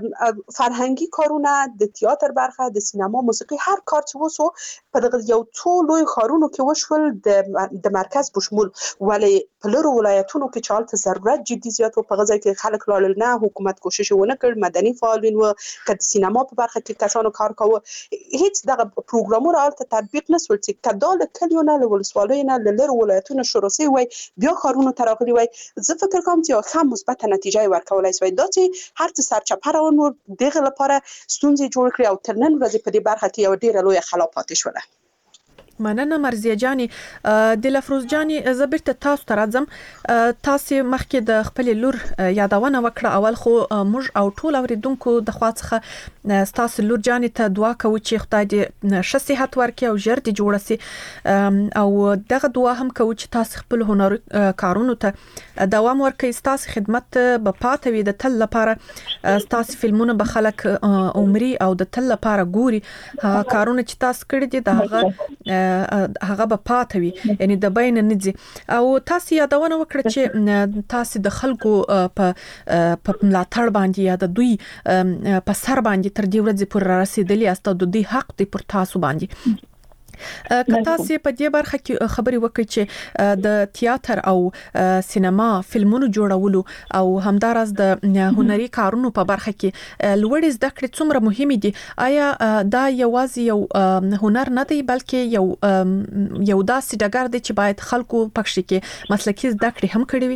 فرهنګي کارونه د تیاتر برخه د سینما موسیقي هر کار چې وسو په دغه یو څو لوی ښارونو کې وشول د مرکز بشمول. ولې په لرو ولایتونو کې چې هلته ضرورت جدي زیات و په هغه ځای کې خلک لاړل نه حکومت کوشش ونه کړ، مدني فعالین و که د سینما په برخه کې کسانو کار کاوه، هیڅ دغه پروګرامونه هلته تطبیق نه شول چې که دا له کلیو نه له ولسوالیو نه له لرو ولایتونو شروع سوی وای بیا ښارونو ته راغلي وای. زه فکر کوم چې یوه ښه مثبته نتیجه یې ورکولی سوی. دا چې هر څه سرچپه روان و دغه لپاره ستونزې جوړ کړي او تر نن ورځې په دې برخه کې یوه ډېره لویه خلا پاتې شوله. مننه مرزیه جاني. د لفروز جاني زه بیرته تاسو ته راځم. تاسو مخکې د خپل لور یادونه وکړه. اول خو موږ او ټول اوریدونکو د خوا څخه تاسو لور جاني ته دعا کوو چې خدای دې ښه صحت ورکړي او ژر دې جوړه سي او دغه دعا هم کوو چې تاسو خپل هنر کارونو ته دوام ورکړئ. تاسو خدمت به پاتې وي د تل لپاره. تاسو فلمونه به خلک عمري او د تل لپاره ګوري. کارونه چې تاسو کړی دي د هغه هغه به پاتې وي، یعنی د بین نه ځي. او تاسو یادونه وکړه چې تاسو د خلکو په په ملاتړ باندې یا د دوی په سر باندې تر دې ورځې پورې رسیدلی است او د دوی حق دی پر تاسو باندې. که تاسو په دې برخه کې خبري وکړئ چې د تیاتر او سینما فلمونو جوړولو او همدارس د هنري کارونو په برخه کې لوړ زده کړې څومره مهمه دي. آیا دا یوازې یو هنر نه دی بلکې یو یو داسې ډګر دی چې باید خلکو پکښ کې مسلکي زده کړې هم کړې وي؟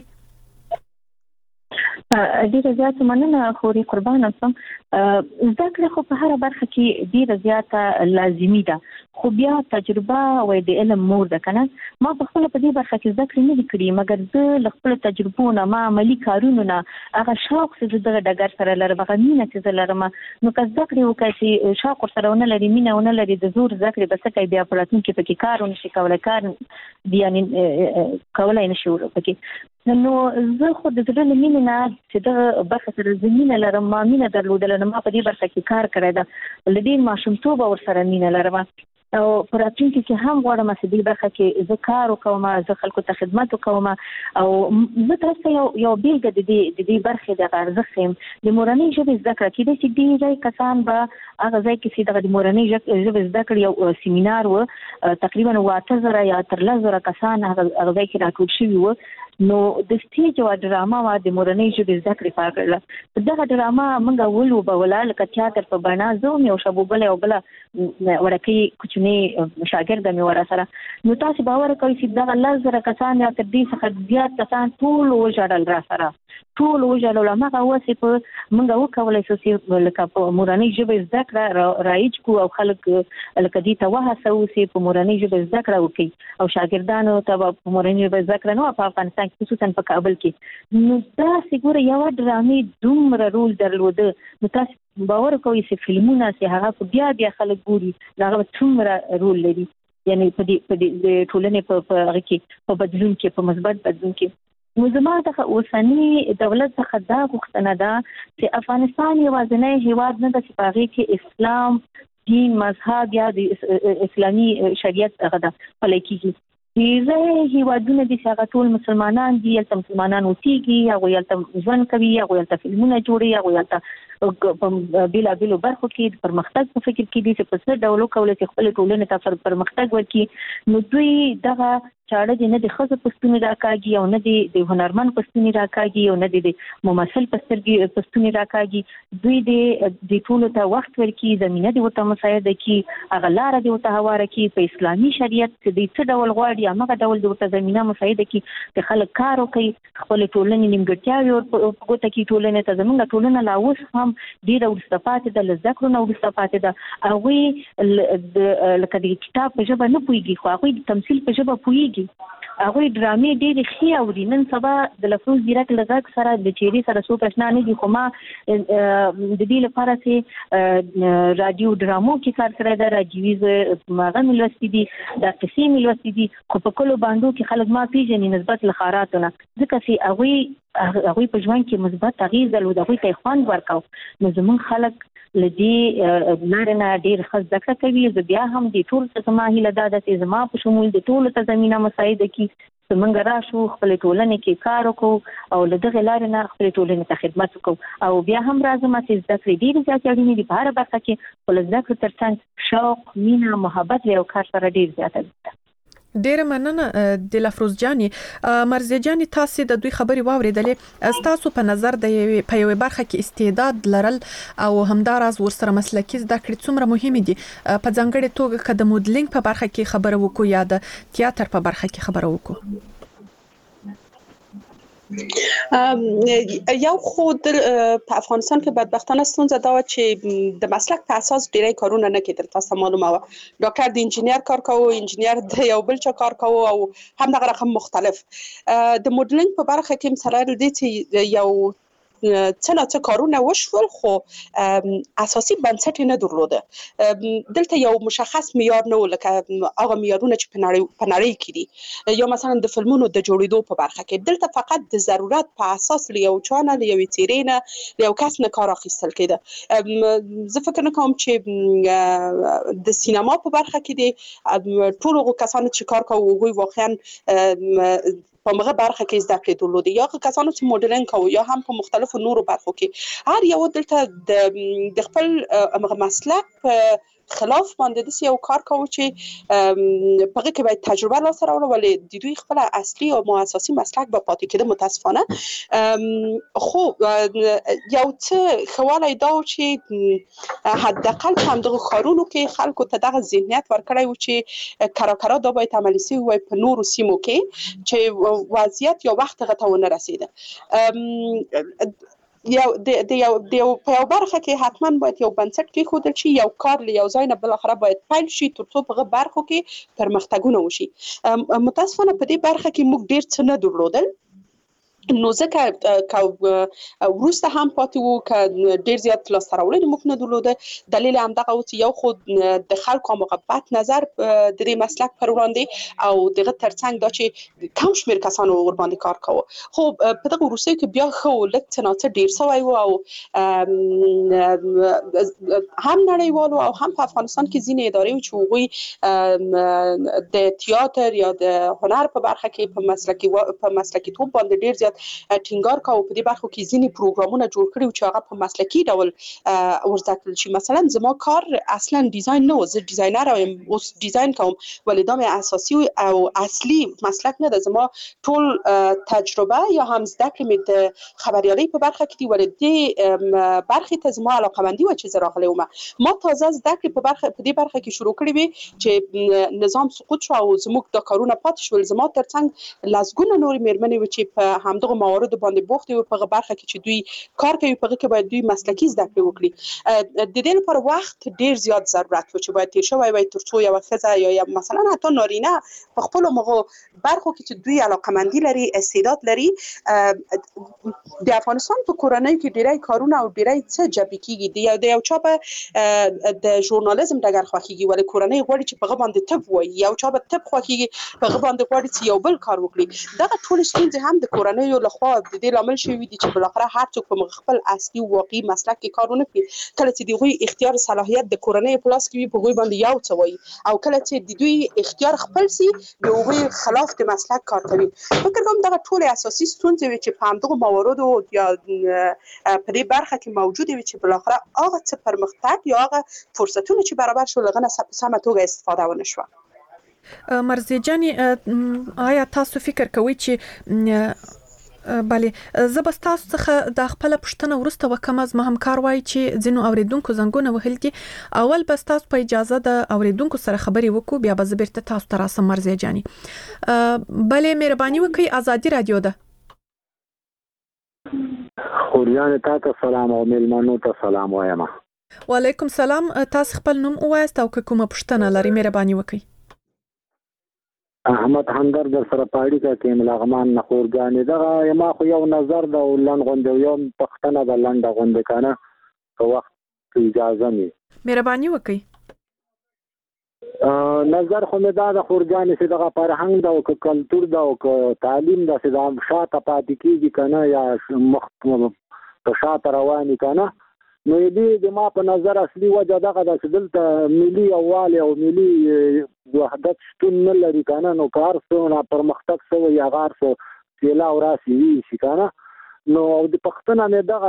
ډیره زیاته مننه خوري قربان اوسم. زده کړه خو په هر برخه کې ډیره زیاته لازمي ده، خو بیا تجربه او د علم مور ده کنه. ما په خپل په دې برخه کې زده کړې نه کړې، مګر زه له خپل تجربو نه ما عملي کارونه نه هغه شوق چې دغه ډګر سره لرم، هغه مینه چې لرم. نو که زده کړې وکړي چې شوق سره ونه لري، مینه ونه لري، د زور زده کړې بس کوي، بیا په راتلونکي کې پکې کار ونه شي کولای، کار یعنی کولای نشي ورته. نو زه خو د زړه له مینې نه چې دغه برخه سره زه مینه لرم، ما مینه درلودله، نو ما په دې برخه کې کار کړی ده، له ډېر ماشومتوبه ورسره مینه لرم او په راتلونکي کې هم غواړم چې دې برخه کې زه کار وکړم، زه خلکو ته خدمت وکړم او زه تاسو ته یو یو بیلګه د دې د دې برخې د ارزښت یم. د مورنۍ ژبې زده کړه کېدای شي ډېری کسان به هغه ځای کې چې دغه د مورنۍ ژبې زده کړې یو سیمینار و، تقریبا اته زره یا تر لس زره کسان هغه ځای کې راټول شوي وو. نو د سټیج او ډراما وا د مورنۍ ژبې زده کړې په اړه دغه ډراما موږ ولوبوله لکه تیاتر په بڼه، زه هم یو شبو بله یو بله وړکۍ کوچنۍ شاګرده مې ور سره. نو تاسو باور کوئ چې دغه لس زره کسان یا تر دې څخه زیات کسان ټول وژړل را سره، ټول وژړل. هماغه وسې په موږ وکولی شو چې لکه په مورنۍ ژبې زده کړه رایج کړو او خلک لکه دې ته وهڅوو چې په مورنۍ ژبې زده کړه وکړي او شاګردانو ته به په مورنۍ ژبې زده کړه نه په افغانستان خصوصا په کابل کې. نو داسې ګوره یوه ډرامې دومره رول درلوده، نو تاسو باور کوئ چې فلمونه چې هغه بیا بیا خلک ګوري هغه څومره رول لري، یعنی په دې په دې د ټولنې په هغه کې په بدلون کې، په مثبت بدلون کې. نو زما دغه اوسني دولت څخه دا غوښتنه ده چې افغانستان یوازینی هیواد نه ده چې په هغې کې اسلام دین مذهب یا د اسلامي شریعت هغه ده پلی کېږي. ډېری هیوادونه دي چې هغه ټول مسلمانان دي، هلته مسلمانان اوسېږي، هغوی هلته ژوند کوي، هغوی هلته فلمونه جوړوي، هغوی هلته په بېلابېلو برخو کې د پرمختګ په فکر کې دي چې په څه ډول وکولی چې خپلې ټولنې ته پرمختګ ورکړي. نو دوی دغه چاړه دي نه د ښځو په ستوني راکاږي او نه د هنرمند په ستوني راکاږي او نه د ممثل په سترګې په ستوني راکاږي. دوی د ټولو ته وخت ورکړي، زمینه دې ورته مساعده کړي، هغه لاره دې ورته هواره کړي په اسلامي شریعت چې دوی څه ډول غواړي همغه ډول دې ورته زمینه مساعده کړي چې خلک کار وکړي، خپلې ټولنې نیمګړتیاوې ور په ګوته کړي. ټولنې ته زموږ ټولنه لا اوس هم ډېره وروسته پاتې ده، له زده کړو نه وروسته پاتې ده. هغوی لکه د کتاب په ژبه نه پوهېږي خو هغوی د تمثیل په ژبه پوهېږي، هغوی ډرامې ډېرې ښې اوري. نن سبا د لفروز ځیرک له غږ سره د چهرې سره څوک اشنا نه دي، خو ما د دې لپاره چې راډیو ډرامو کې کار کړی ده، راډیویز هغه مې لوستي دي، دا قصې مې لوستي دي، خو په کلو بانډو کې خلک ما پېژني نسبت له ښاراتو نه، ځکه چې هغوی هغوی په ژوند کې مثبت اغېز درلود، هغوی ته یې خوند ورکاو. نو زموږ خلک له دې لارې نه ډېر ښه زده کړه کوي. زه بیا هم د ټولو ته زما هیله دا ده چې زما په شمول د ټولو ته زمینه مساعده کړي چې موږ راشو خپلې ټولنې کې کار وکړو او له دغې لارې نه خپلې ټولنې ته خدمت وکړو. او بیا هم راځم چې زده کړې ډېرې زیاتې اړینې دي په هره برخه کې، خو له زده کړو تر څنګ شوق، مینه، محبت له یو کار سره ډېر زیاته ده. ډیره مننه د لفروز جاني. مرزیه جاني، تاسو د دوی خبري واوریدلې، تاسو په نظر د په یوې برخه کې استعداد لرل او همداراز ورسره مسلکي زده کړې څومره مهمه دي؟ په ځانګړي توګه که د مودلینګ په برخه کې خبره وکړو یا د تیاتر په برخه کې خبره وکړو. یو خود په افغانستان کې بدبختانه ستونزه دا و چې د مسلک په اساس ډیری کارونه نه کېدل. تاسو معلومه و ډاکټر د انجینیر کار کوو، انجینیر د یو بل چا کار کوو او هم دغه رقم مختلف. د مودلینګ په برخه کې مثلا د دې چې یو څه نه څه کارونه وشول خو اساسي بنسټ نه درلوده. دلته یو مشخص معیار نه و لکه هغه معیارونه چې په نړۍ په نړۍ کې دي، یا مثلا د فلمونو د جوړېدو په برخه کې دلته فقط د ضرورت په اساس له یو چا نه له یوې څېرې نه له یو کس نه کار اخیستل کېده. زه فکر نه کوم چې د سینما په برخه کې دي ټول هغو کسانو چې کار کوي هغوی واقعا په مغه برخه کې زده کړې درلودي، یا کسانو چې موډلینګ کوي یا هم په مختلفو نورو برخو کې، هر یو دلته د خپل مغه مسلک په خلاف باندې د یو کار کوي چې په هغه کې باید تجربه لاسته راوړو، ولې د دوی خپل اصلي او مؤسسي مسلک به پاتې کېده متاسفانه. خو یو څه خواله دا و چې حداقل په همدغه کارونو کې خلکو ته دغه ذهنیت ورکړی و چې کرا کرا دا باید عملي شوی وای په نورو سیمو کې چې وضعیت یا وخت هغه ته ونه رسېده. یو د د یو د یو په یو برخه کې حتما باید یو بنسټ کېښودل شي، یو کار له یو ځای نه بل آخره باید پیل شي تر څو په هغه برخو کې پرمختګونه وشي. متاسفانه په دې برخه کې موږ ډېر څه نه درلودل نو ځکه وروسته هم پاتې وو که ډیر زیات لاسته راوړنې موږ نه درلوده. دلیل همدغه و چې یو خو د خلکو مغبت نظر د دې مسلک پر وړاندې او دغه ترڅنګ دا چې کم شمېر کسانو ور باندې کار کاوه. خو په دغه وروستیو کې بیا ښه لږ څه ناڅه ډیر سوی و او هم نړیوالو او هم په افغانستان کې ځینې ادارې وو چې هغوی د تیاتر یا د هنر په برخه کې په مسلکي په مسلکي توب باندې ډیر زیات ټینګار کاوه. په دې برخو کې ځینې پروګرامونه جوړ کړي چې هغه په مسلکي ډول ورزده کړل شي. مثلا زما کار اصلا ډیزاین نه و، زه ډیزاینر ام، اوس ډیزاین کوم، ولې دا مې اساسي او اصلي مسلک نه ده. زما ټول تجربه یا هم زده کړې مې د خبریالۍ په برخه کې دي، ولې دې برخې ته زما علاقه‌مندي وه چې زه راغلی وم. ما تازه زده کړې په برخه په دې برخه کې شروع کړې وې چې نظام سقوط شو او زموږ د کارونه پاتې شول. زما ترڅنګ لسګونه نورې مېرمنې وې چې په همدغه مواردو باندې بوخت وي، په برخه کې چې دوی کار کوي په هغه کې باید دوی مسلکي زده کړې وکړي. د دې لپاره وخت ډیر زیات ضرورت و چې باید تیر شوی وای ترڅو یو ښځه یا یا مثلا حتی نارینه په خپل مغو برخو کې چې دوی علاقه‌مندي لري، استعداد لري. د افغانستان په کورنۍ کې ډیری کارونه او ډیری څه جبې کیږي. د یو چا په د ژورنالیزم ډګر خوښیږي، ولې کورنۍ غواړي چې په هغه باندې طب وایي، یو چا په طب خوښیږي په هغه باندې غواړي چې یو بل کار وکړي. دغه ټول ستونزې هم د کورنۍ لخوا د دې لامل شوی دي چې بلاخره هر څوک په خپل اصلي او واقعي مسلک کې کارونه کوي. کله چې دوی اختیار صلاحیت د کورنۍ په لاس کې وي، په هغوی باندې یو څه وایي، او کله چې د دوی اختیار خپل سي د هغوی خلاف د مسلک کار کوي. فکر کوم دغه ټول اساسي ستونزې وي چې په همدغه مواردو یا په دې برخه کې موجود وي چې بلاخره هغه څه پرمختګ یا هغه فرصتونه چې برابر شول هغه نه په سمه توګه استفاده ونه شوه. مرضیه جانې، آیا تاسو فکر کوئ چې بله زه به تاسو څخه د خپل پښتنه ورسته وکم از ما همکار وای چې ځینو اوریدونکو زنګونه وهل دي. اول به تاسو په اجازه د اوریدونکو سره خبرې وکړو، بیا به زه بیرته تاسو ته راسم. مرضیه جانې بله مهرباني وکړئ، ازادي رادیو ده. خوریان ته سلام او مېلمنو ته سلام وایم. وعلیکم سلام. تاسو خپل نوم ووایاست او که کومه پښتنه لري مهرباني وکړئ. احمد همدرد در سره پاړی کا کې ملغمان نخورګانی. دغه ما خو یو نظر د ولن غونډه یو پښتنه د لنډه غونډه کنه په وخت اجازه می مهرباني وکړئ. نظر خو مې دا د خورګانی چې دغه فرهنګ دا او کلچر دا او تعلیم دا چې د شاته پاتې کیږي کنه یا مخ په شاته رواني کنه، نو دې د ما په نظر اصلي وجه دغه د دلته ملي یووالی او ملي وحدت شتون نه لري کنه. نو کار څونه پرمختګ سوی یا غار سو سیلا او راسي وی شي کنه. نو د پښتنه نه دغه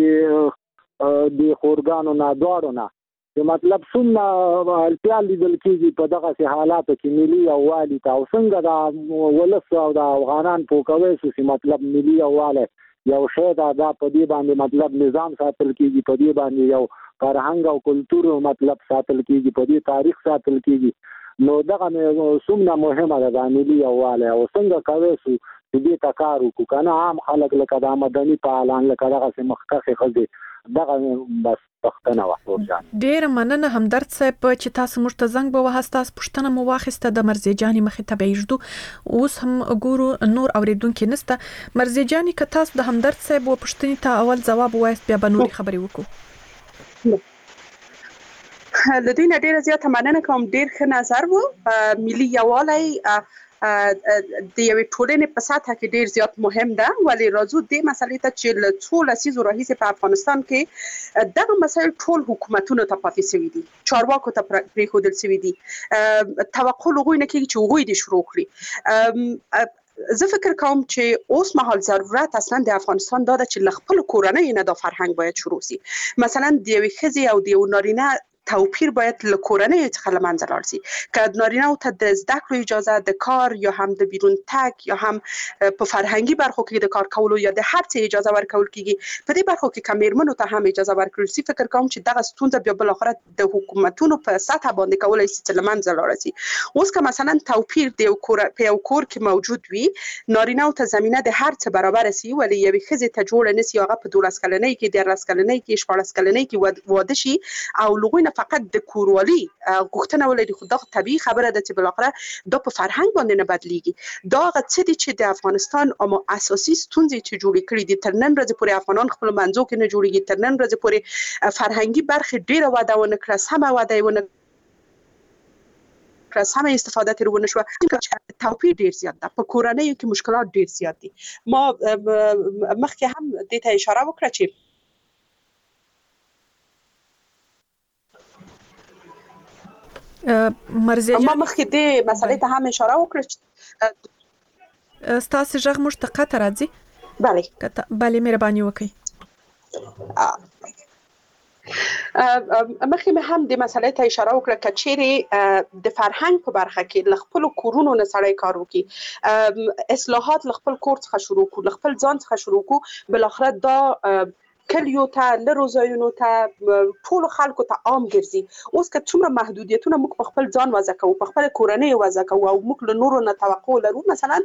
د د خورګانو نه دواړو نه چې مطلب څونه التیال لیدل کېږي په دغه سي حالاتو کې ملي یووالی ته، او څنګه د ولس او د افغانان په کوي چې مطلب ملي یووالی یو شی دا دا په دې باندې مطلب نظام ساتل کېږي، په دې باندې یو فرهنګ او کلچر مطلب ساتل کېږي، په دې تاریخ ساتل کېږي. نو دغه څومره مهمه ده د ملي یووالی او څنګه کوي چې دې ته کار وکړو کنه. عام خلک لکه د مدني فعالان لکه دغه مخکښې ښځې دغه بس پښتنه وخت جان. ډیر مننه همدرد صاحب چې تاسو موږ ته زنګ به وهاست. تاسو پښتنه مو واخیسته د مرضیه جانې مخې ته بیږدو. اوس هم ګورو نور اوریدونکو نسته. مرضیه جانې که تاسو د همدرد صاحب و پښتنې ته اول جواب وایست بیا به نور خبرې وکړو. لدی نه ډیره زیاته مننه کوم. ډیر ښه نظر وو. ملي یووالی د یوې ټولنې په سطح کې ډیر زیات مهم ده، ولې راځو دې مسلې ته چې له څو لسیزو راهیسې په افغانستان کې دغه مسایل ټول حکومتونو ته پاتې شوي دي، چارواکو ته پرېښودل شوي دي. توقع له هغوی نه کېږي چې هغوی دې شروع کړي. زه فکر کوم چې اوس مهال ضرورت اصلا د افغانستان دا ده چې له خپلو کورنیو نه دا فرهنګ باید شروع شي. مثلا د یوې ښځې او د یو نارینه توپیر باید له کورنۍ څخه له منځه لاړ شي. که نارینه‌و ته د زده کړو اجازه، د کار یا هم د بیرون تګ یا هم په فرهنګي برخو کې د کار کولو یا د هر څه اجازه ورکول کېږي، په دې برخو کې که میرمنو ته هم اجازه ورکړل شي، فکر کوم چې دغه ستونزه بیا بالاخره د حکومتونو په سطح باندې کولی شي چې له منځه لاړه شي. اوس که مثلا توپیر د یو کور په یو کور کې موجود وي، نارینه‌و ته زمینه د هر څه برابر شي، ولې یوې ښځې ته جوړه نه شي هغه په دولس کلنۍ کې، دیارلس کلنۍ کې، شپاړس کلنۍ کې واده شي او له هغوی نه فقط د کوروالي غوښتنه ولري، خو دا طبيعي خبره ده چې بلاخره دا په فرهنګ باندې نه بدليږي. دا هغه څه دي چې د افغانستان اما اساسي ستونزې چې جوړې کړې دي تر نن ورځې پورې افغانان خپل منځو کې نه جوړيږي، تر نن ورځې پورې فرهنګي برخې ډیره وده ونه کړه، سمه وده ونه کړه، سمه استفاده تر ونه شو. توپیر ډیر زیات ده، په کورنۍ کې مشکلات ډیر زیات دي. ما مخکې هم دې ته اشاره وکړه چې مرزیه ما مخکې دې مسلې ته هم اشاره وکړه چې ستاسو ژغ موږ ته قطع راځي. بله بله مهرباني وکړئ. مخکې مې هم د مسلې ته اشاره وکړه که چیرې د فرهنګ په برخه کې له خپلو کورونو نه سړی کار وکړي، اصلاحات له خپل کور څخه شروع کړو، له خپل ځان څخه شروع کړو، بالاخره دا کلیو ته لرو ځایونو ته ټولو خلکو ته عام ګرځي. اوس که څومره محدودیتونه موږ په خپل ځان وضع کوو، په خپل کورنۍ وضع کوو او موږ له نورو نه توقع لرو، مثلا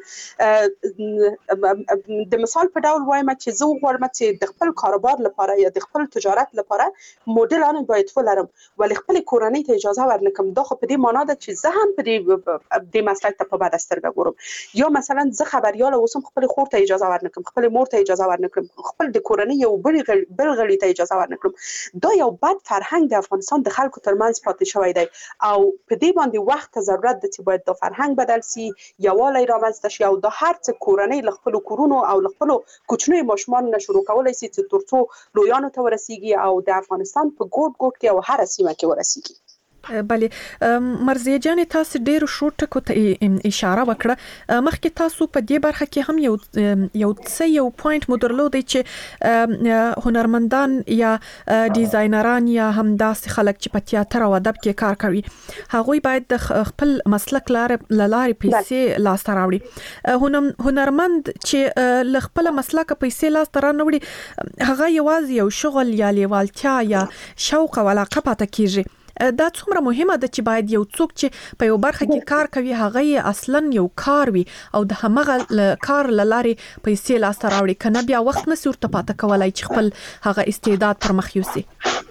د مثال په ډول وایم چې زه غواړم چې د خپل کاروبار لپاره یا د خپل تجارت لپاره موډلان باید ولرم، ولی خپل کورنۍ ته اجازه ورنکم. دا خو په دې معنا ده چې زه هم په دې د مسلک ته په بد سترګه ګورم. یا مثلا زه خبريال اوسم، خپل خور ته اجازه ورنکم، خپل مور ته اجازه ورنکم، خپل د کورنۍ یو بل بل غړي ته اجازه ورنکړم. دا یو بد فرهنګ د افغانستان د خلکو ترمنځ پاتې شوی دی او په دې باندې وخت ته ضرورت ده چې باید دا فرهنګ بدل سي، یووالی رامنځته شي او دا هر څه کورنۍ له خپلو کورونو او له خپلو کوچنیو ماشومانو نه شروع کولی سي چې تر څو لویانو ته ورسیږي او د افغانستان په ګوټ ګوټ کې او هره سیمه کې ورسیږي. بله مرزیه جان، تاسو ډېر شو ټکو ته اشاره وکړه. مخکې تاسو په دې برخه کې هم یو یو څه یو پوینټ مو درلودی چې هنرمندان یا ډیزاینران یا هم داسې خلک چې په تیاتر او ادب کې کار کوي هغوی باید د خپل مسلک لارې پیسې لاسته راوړي. هنرمند چې له خپل مسلک پیسې لاسته راوړي هغه یوازې یو شغل یا لیوالتیا یا شوق او علاقه پاتې کیږي. دا څومره مهمه ده چې باید یو څوک چې په یو برخه کې کار کوي هغه یې اصلا یو کار وي او د همغه کار لارې پیسې لاسته راوړي، کنه بیا وخت نشي ورته پاتې کولای چې خپل هغه استعداد پر مخ یوسي.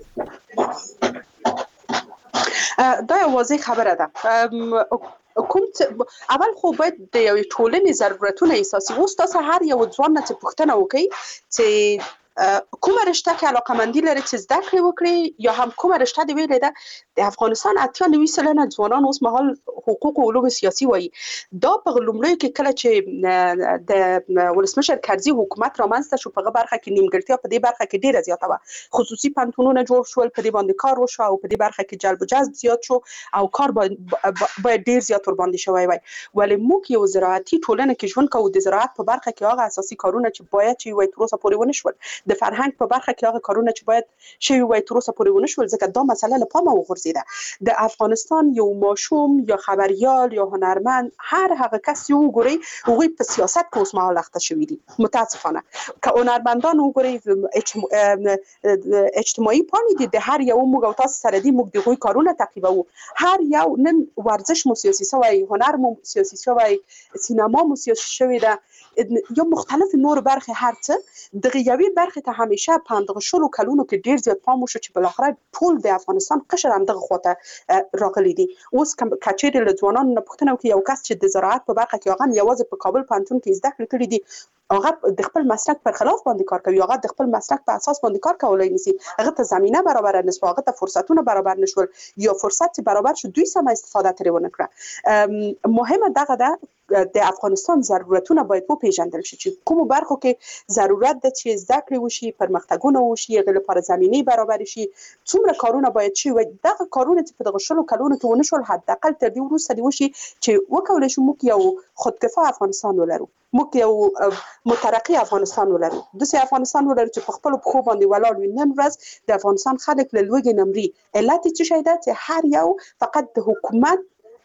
دا یو واضح خبره ده. کوم اول خو باید د یو ټولنې ضرورتونه اساسي اوس تاسو هر یو ځوان نه پوښتنه وکړي چې کومه رشته کې علاقمندي لري چې زده کړې وکړي یا هم کومه رشته دی ویلې ده. د افغانستان اتیا نوي سلنه ځوانان اوس مهال حقوق او علوم سیاسي وایي. دا په لومړیو کې کله چې د ولسمشر کرزي حکومت رامنځته شو په هغه برخه کې نیمګړتیا په دې برخه کې ډیره زیاته وه. خصوصي پوهنتونونه جوړ شول، په دې باندې کار وشو او په دې برخه کې جلب و جذب زیات شو او کار باید ډیر زیات ور باندې شوی وای. ولی موږ یو زراعتي ټولنه کې ژوند کوو، د زراعت په برخه کې هغه اساسي کارونه چې باید چې وای تر اوسه پورې ونه شول، د فرهنګ په برخه کې هغه کارونه چې باید شوی وای تر اوسه پورې ونه شول، ځکه دا مسله له پامه وغورځیده. د افغانستان یو ماشوم یا خبريال یا هنرمند هر هغه کس یو ګوري هغه په سیاست کې اوس مهال اخته شوی دي. متاسفانه که هنرمندان وګوري اجتماعي پانی دي د هر یو موږ او تاسو سره دي موږ دغه کارونه تعقیبو. هر یو نن ورزش مو سیاسي شوی، هنر مو سیاسي شوی، سینما مو سیاسي شوی ده، یا مختلف نور برخه هر څه دغه یوې برخه ته همیشه په دغه شلو کلونو کې ډیر زیات پام وشو چې بل اخر ټول د افغانستان قشر هم دغه خواته راغلي دي. اوس کوم کچېر له ځوانانو نه پوښتنه وکړي یو کس چې د زراعت په برخه کې هغه یوازې په کابل پوهنتون کې زده کړې کړې دي، هغه د خپل مسلک پر خلاف باندې کار کوي، هغه د خپل مسلک په اساس باندې کار کولای نشي، هغه ته زمينه برابر نه شو، هغه ته فرصتونه برابر نشول، یا فرصت چې برابر شو دوی سم استفاده ترې ونه کړه. مهمه دغه ده د افغانستان ضرورتونه باید وپیژندل شي چې کوم برخو کې ضرورت ده چې زده کړې وشي، پرمختګونه وشي، هغه لپاره زمينه برابر شي، څومره کارونه باید شي. دغه کارونه چې په دغه شلو کلونو کې ونه شول حداقل تر دې وروسته دی وشي چې وکولای شو موږ یو خودکفا افغانستان ولرو، موږ یو مترقي افغانستان ولرو، داسې افغانستان ولرو چې په خپل پښو باندې ولاړ وي. نن ورځ د افغانستان خلک له لوږې نه مري. علت یې څه شی ده چې هر یو فقط د حکومت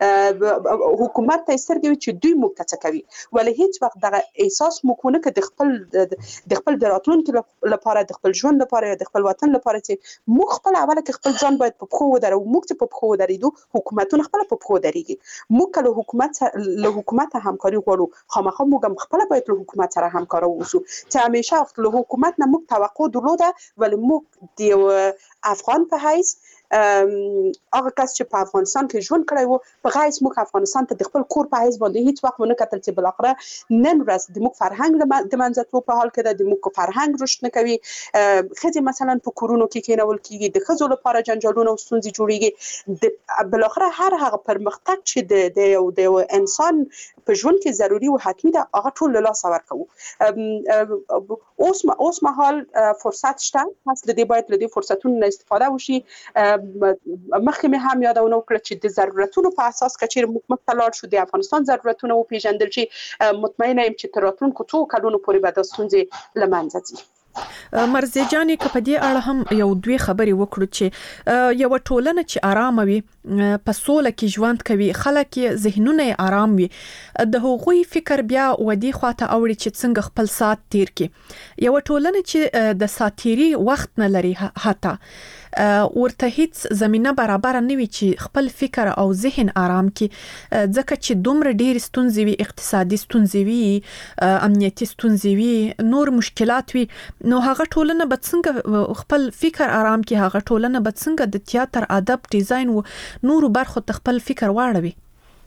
حکومت ته سترګې چې دوی موږ ته څه کوي، ولې هیڅ وخت دغه احساس مو کو نه کې د خپل د خپل راتلونکي لپاره، د خپل ژوند لپاره، د خپل وطن لپاره چې موږ خپل اوله کې خپل ځان باید په پښو ودرو. موږ چې په پښو ودرېدو حکومتونه خپل په پښو درېږي. موږ کله حکومت له حکومت همکاري غواړو، خامخا موږ هم خپل باید له حکومت سره همکار اوسو چې همیشه له حکومت نه موږ توقع درلوده، ولی موږ د افغان په حیث هغه کس چې په افغانستان کې ژوند کړی وو په غیس موږ افغانستان ته د خپل کور په حیث باندې هیڅ وخت ونه کتل چې بلاخره نن ورځ د موږ فرهنګ د منځتو په حال کې د موږ فرهنګ رشد نه کوي. خځې مثلا په کورونو کې کېنول کېږي، د ښځو لپاره جنجالونه او ستونزې جوړېږي. بلاخره هر هغه پرمختګ چې د د یو د یو انسان په ژوند کې ضروري او حتمي ده هغه ټول له لاسه ورکوو. اوس اوس مهال فرصت شته، پس د دې باید له دې فرصتونو نه استفاده وشي. مخکې مې هم یادونه وکړه چې د ضرورتونو په اساس کچېر موږ مخته لاړ شو، د افغانستان ضرورتونه وپېژندل شي، مطمئنه یم چې تر راتلونکو څو کلونو پورې به دا ستونزې له منځه ځي. مرزي جانې که په دې اړه هم یو دوی خبرې وکړو چې یو ټولنه چې آرام وي، په سوله کې ژوند کوي، خلک یې ذهنونه آرام وي، د هغوی فکر بیا ودی خواته اوړي چې څنګه خپل سات تیر کړي. یو ټولنه چې د ساتيري وخت نه لري حتی ورته هیڅ زمينه برابر نه وي چې خپل فکر او ذهن آرام کړي، ځکه چې دومره ډېر ستونزې وي، اقتصادي ستونزې وي، امنیتي ستونزې وي، نور مشکلات وي، نو هغه ټولنه به څنګه خپل فکر آرام کړي؟ هغه ټولنه به څنګه د تیاتر، ادب، ډیزاین او نورو برخو ته خپل فکر واړوي؟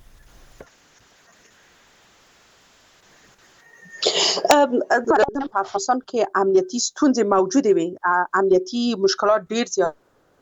په افغانستان کې امنیتي ستونزې موجوده وي، امنیتي مشکلات ډیر زیات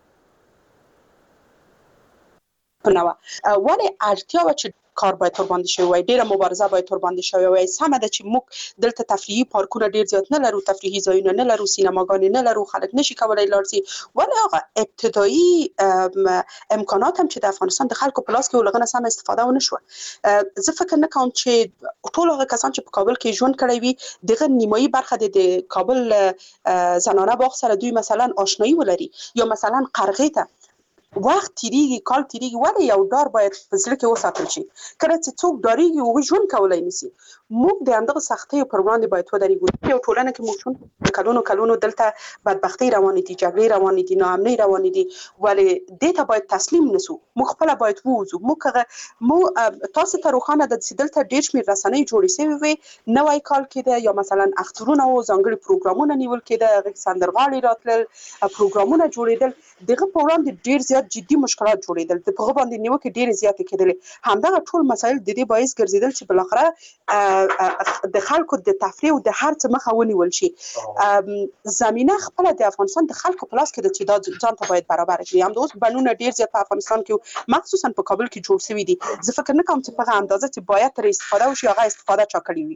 پنوه ولی اړتیا و چې کار باید تر باندې شوی وای، ډیره مبارزه باید تر باندې شوی وای. سمه ده چې موږ دلته تفریحي پارکونه ډیر زیات نه لرو، تفریحي ځایونه نه لرو، سینماګانې نه لرو، خلک نشي کولای لاړ شي، ولی هغه ابتدایي امکانات هم چې د افغانستان د خلکو په لاس کې ولغنه سم استفاده ونه شو. زه فکر نه کوم چې ټول هغه کسان چې په کابل کې ژوند کړی وي دغه نیمایي برخه د کابل زنانه باغ سره دوی مثلا آشنایی ولري، یا مثلا قرغې ته وخت تیریږي، کال تیریږي، ولی یو ډار باید په زړه کې وساتل شي. کله چې څوک ډاریږي او ژوند کولای نشي، موږ د همدغه سختیو پر وړاندې باید ودرېږو. یو ټولنه کې موږ ژوند کلونو کلونو دلته بدبختي روانې دي، جګړې روانې دي، ناامنۍ روانې دي، ولی دې ته باید تسلیم نسو. موږ خپله باید ووځو. موږ مو تاسو ته روښانه ده چې دلته ډېر شمېر رسنۍ جوړې شوې وې، نوی کال کېده، یا مثلا اخترونه و، ځانګړي پروګرامونه نیول کېده، هغې سندرغاړي راتلل، پروګرامونه جوړېدل، دغه په وړاندې ډېر زیات جدي مشکلات جوړېدل، د هغه باندې نیوکې ډېرې زیاتې کېدلې. همدغه ټول مسایل د دې باعث ګرځېدل چې بالاخره د خلکو د تفریح او د هر څه مخه ونیول شي. زمینه خپله د افغانستان د خلکو په لاس کې ده چې دا ځان ته باید برابر کړي. همدا اوس بڼونه ډېر زیات په افغانستان کې مخصوصا په کابل کې جوړ شوي دي. زه فکر نه کوم چې په هغه اندازه چې باید ترې استفاده وشي هغه استفاده چا کړې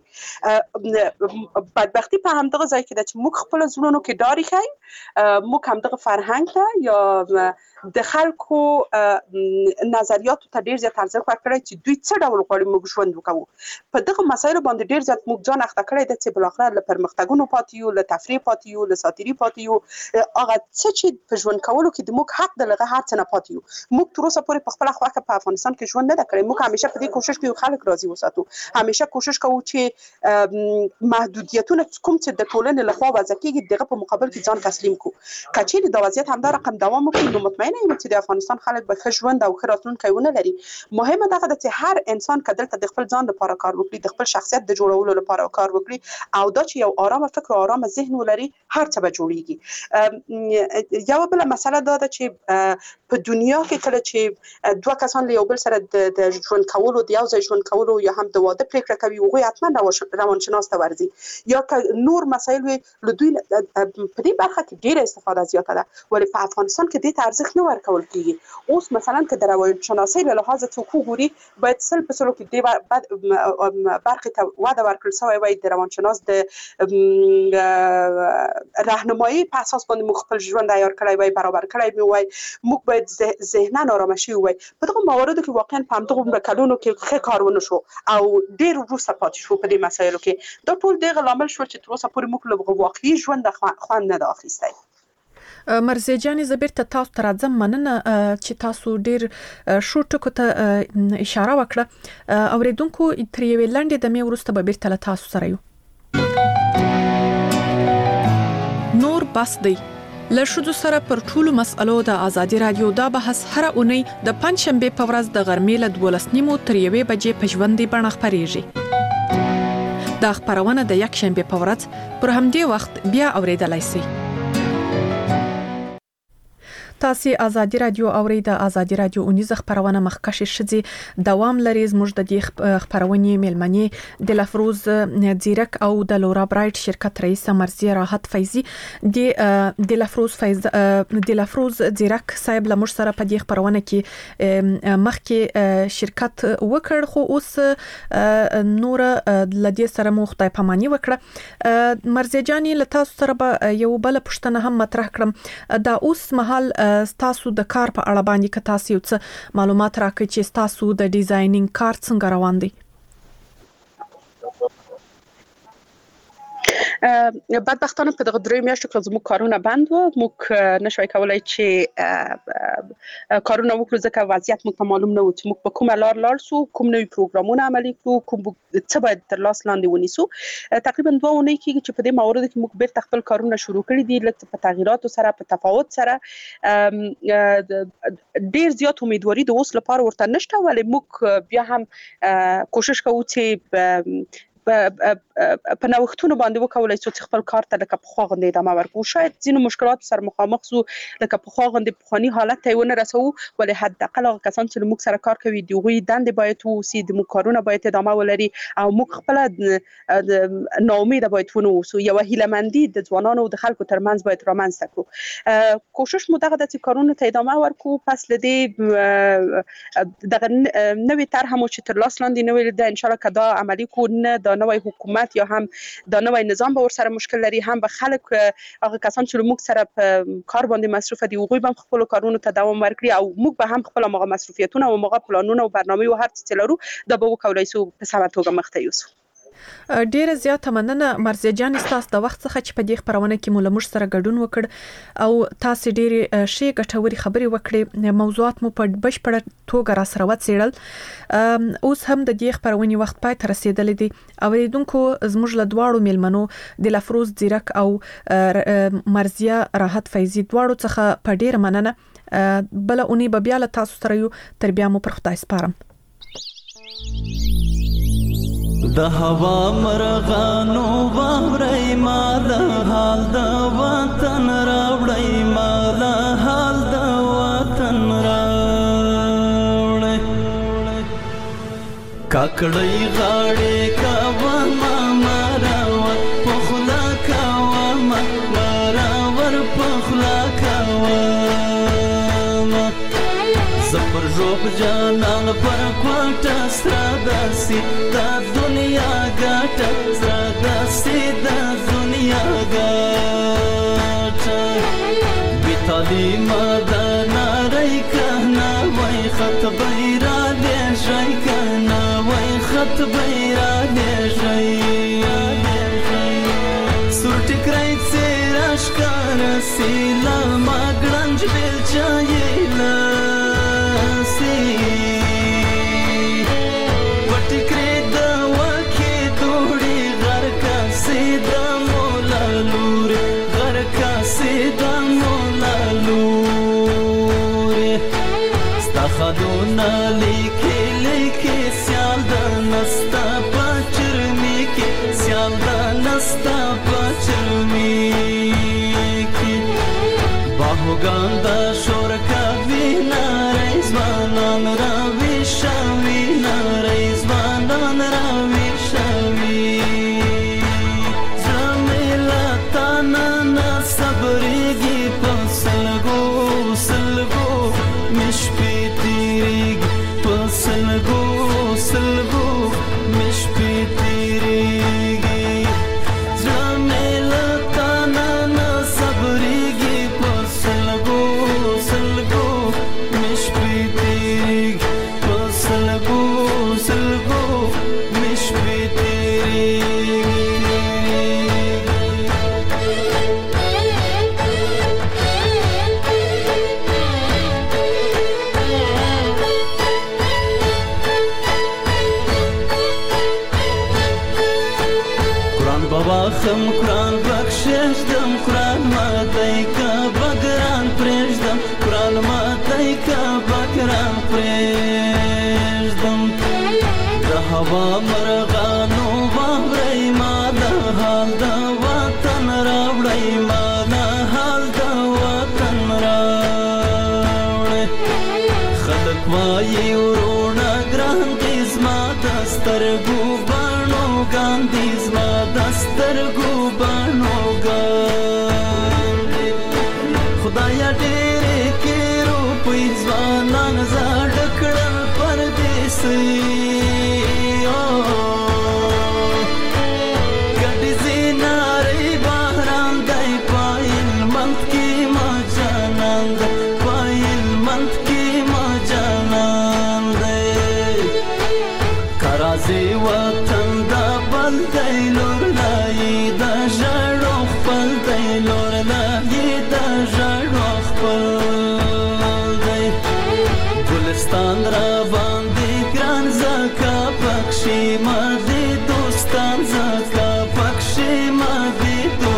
وي. بدبختي په همدغه ځای کې ده چې موږ خپل زړونو کې ډار ایښی، موږ همدغه فرهنګ ته یا د خلکو نظریاتو ته ډیر زیات ارزښت ورکړی چې دوی څه ډول غواړي موږ ژوند وکړو. په دغه مسایلو باندې ډیر زیات موږ ځان اخته کړی ده چې بالاخره له پرمختګونو پاتې یو، له تفریح پاتې یو، له ساتیري پاتې یو، هغه څه چې په ژوند کولو کې د موږ حق د لغه هر څه نه پاتې یو. موږ تر اوسه پورې په خپله خوښه په افغانستان کې ژوند نه ده کړی. موږ همیشه په دې کوشش کوو خلک راضي وساتو، همیشه کوشش کوو چې محدودیتونه کوم چې د ټولنې لخوا وضع کېږي دغه په مقابل کې ځان تسلیم کړو. که چیرې دا وضعیت همدا رقم دوام وکړي نو مطمئنه یم چې د افغانستان خلک به ښه ژوند او ښه راتلونکی ونه لري. مهمه دغه ده چې هر انسان که دلته د خپل ځان لپاره کار وکړي، د خپل شخصیت د جوړولو لپاره کار وکړي، او دا چې یو آرامه فکر او آرامه ذهن ولري، هر څه به جوړیږي. یوه بله مسله دا ده چې په دنیا کې کله چې دوه کسان له یو بل سره د ژوند کولو، د یو ځای ژوند کولو یا هم د واده پرېکړه کوي، هغوی حتما روانشناس ته ورځي، یا که نور مسایل وي له دوی په دې برخه کې ډېره استفاده زیاته ده، ولې په افغانستان کې دې ته ارزښت نه ورکول کېږي. اوس مثلا که د روانشناسۍ له لحاظه څوک وګوري، باید سل په سلو کې دې برخې ته وده ورکړل سوی وای. د روانشناس د راهنمایي په اساس باندې موږ خپل ژوند عیار کړی وای، برابر کړی مې وای، موږ باید ذهنا آرامه شوي وای. په دغه مواردو کې واقعا په همدغه کلونو کې ښه کار ونه شو او ډېر وروسته پاتې شو په دې مسایلو کې. دا ټول دغه لامل شو چې تر اوسه پورې موږ له واقعي ژونده خوند نه ده اخیستی. مرزي جانې زه بیرته تاسو ته راځم. مننه چې تاسو ډېر ښو ټکو ته اشاره وکړه. اورېدونکو تر یوې لنډې دمې وروسته به بیرته له تاسو سره یو. نور بس دی له ښځو سره پر ټولو مسألو د ازادي رادیو دا بحث هره اونۍ د پنجشنبې په ورځ د غرمې له دولس نیمو تر یوې بجې په ژوندۍ بڼه خپرېږي. دا خپرونه د یکشنبې په ورځ پر همدې وخت بیا اورېدلای شئ. تاسو آزادي رادیو اوري د آزادي رادیو اونیز خبرونه مخکشه شدي دوام لري زموږ د دې خبرونه ملمني د لفروز زیرک او د لورا برایټ شرکت رئیس مرزیه راحت فیضی د د لفروز فیض د لفروز زیرک صاحب لمر سره په دې خبرونه کې مخکې شرکت وکړ خو اوس نور لدې سره مو خدای پاماني وکړه مرزیه جاني لتاسو سره یو بل پښتنه هم مطرح کړم دا اوس مهال تاسو د کار په اړه باندې که تاسو یو څه معلومات راکړئ چې تاسو د ډیزاینینګ کار څنګه روان دی. بدبختانه په دغه درې میاشتو کې زموږ کارونه بند وو، موږ نشوای کولای چې کارونه وکړو ځکه وضعیت موږ ته معلوم نه و چې موږ په کومه لار لاړ سو، کوم نوي پروګرامونه عملي کړو، کوم څه باید تر لاس لاندې ونیسو. تقریبا دوه اونۍ کېږي چې په دې موارد کې موږ بیرته خپل کارونه شروع کړي دي، لکه په تغییراتو سره په تفاوت سره. ډیر زیات امیدواري د اوس لپاره ورته نشته، ولې موږ بیا هم کوشش کوو چې په نوښتونو باندې وکولای شو چې خپل کار ته لکه په خوا غندې ادامه ورکړو. شاید ځینو مشکلات سره مخامخ سو، لکه په خوا غندې پخوانی حالت ته ونه رسو، ولې حداقل هغه کسان چې موږ سره کار کوي د غوي دند باید وسی د موږ کارونه باید ادامه ولري او موږ خپل ناامید باید ونه اوسو. یو هیله‌مندي د ځوانانو او د خلکو ترمنځ باید رامنځته کړو. کوشش مو دغه د کارونو ته ادامه ورکړو. پس لدې دغه نوې طرح مو چې تر لاس لاندې نوې د ان شاء الله کدا عملی کو نه د نوې حکومت یا هم د نوې نظام به ور سره مشکل لري، هم به خلک هغه کسان چې موږ سره په کار باندې مصروف دي هغوی به خپل کارونو ته دوام ورکړي او موږ به هم خپل مغه مصروفیتونه او مغه پلانونه او برنامه او هر څه لرو د به وکولای شو په سمه توګه مخ ته یوسو. ډیره زیاته مننه مرزیه جان تاسو د وخت څخه چې په دې خبرونه کې مو لمر سره ګډون وکړ او تاسو ډیره شی ګټوري خبري وکړې، موضوعات مو په بشپړه توګه را سره وڅېړل. اوس هم د دې خبرونې وخت پای ته رسیدلی دی. اوریدونکو زموږ له دواړو میلمنو د لفروز زیرک او مرزیه راحت فیضی دواړو څخه په ډیره مننه. بل اونې به بیا له تاسو سره یو تر بیا مو پر خدای سپارم. د هوا مرغانو واوري مال حال د وطن راوړی، مال حال د وطن راوړی. کاکړی غاړې کاوه ما راور پخلا کاوه ما راور پخلا کاوه زپر جوب جانان پر کوټه سره داسي دا دنیا ګټه سره داسي دا دنیا ګټه بي تعلیم دا ناري کنا وای خط بیرا دې شي کنا وای خط بیرا دې شي سور ټکرای سره اشکار سیلا ما ګرنج بل چایلا خدونا لیکي لیکي سیال د نستا پچرمی کې سیال د نستا پچرمی کې باهوګان د شور کوي نارې ځوانان راوي شوي نارې ځوانان راوي شوي زميلا تانا صبرېږي په سلګو سلګو مشپي سلګو سلګو مش پی تیریږي زميلا تانا نا صبرېږي په سلګو سلګو مش پی تیریږي په سلګو سلګو مش پی تیریږي. خم قرآن بخشش دم قرآن ماتای کا بگران پرشدم قرآن ماتای کا بگران پرشدم د هوا مرغانو واوري مال حال د وطن راوړی مال حال د وطن راوړی وای ورونه ګران دي زما د سترګو بڼو ګاندي زما د سترګو بڼو ګاندي خدایا ډېرې کې روپۍ ځوانان زاړه کړل پردیسي وطن دا بل دی لور لای دا ژړو خپل دی لور لای دا ژړو خپل دی ګلستان را باندې ګران زکا پکشي ما دي دوستان زکا پکشي ما دي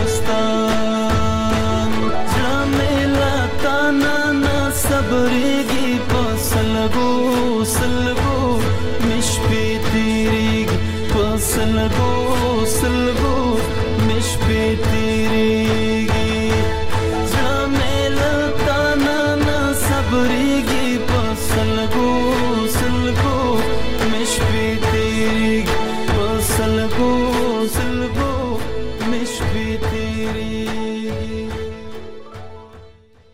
دوستان جمیلا تانا نا صبرېږي په سلګو سلګو مش په سلګو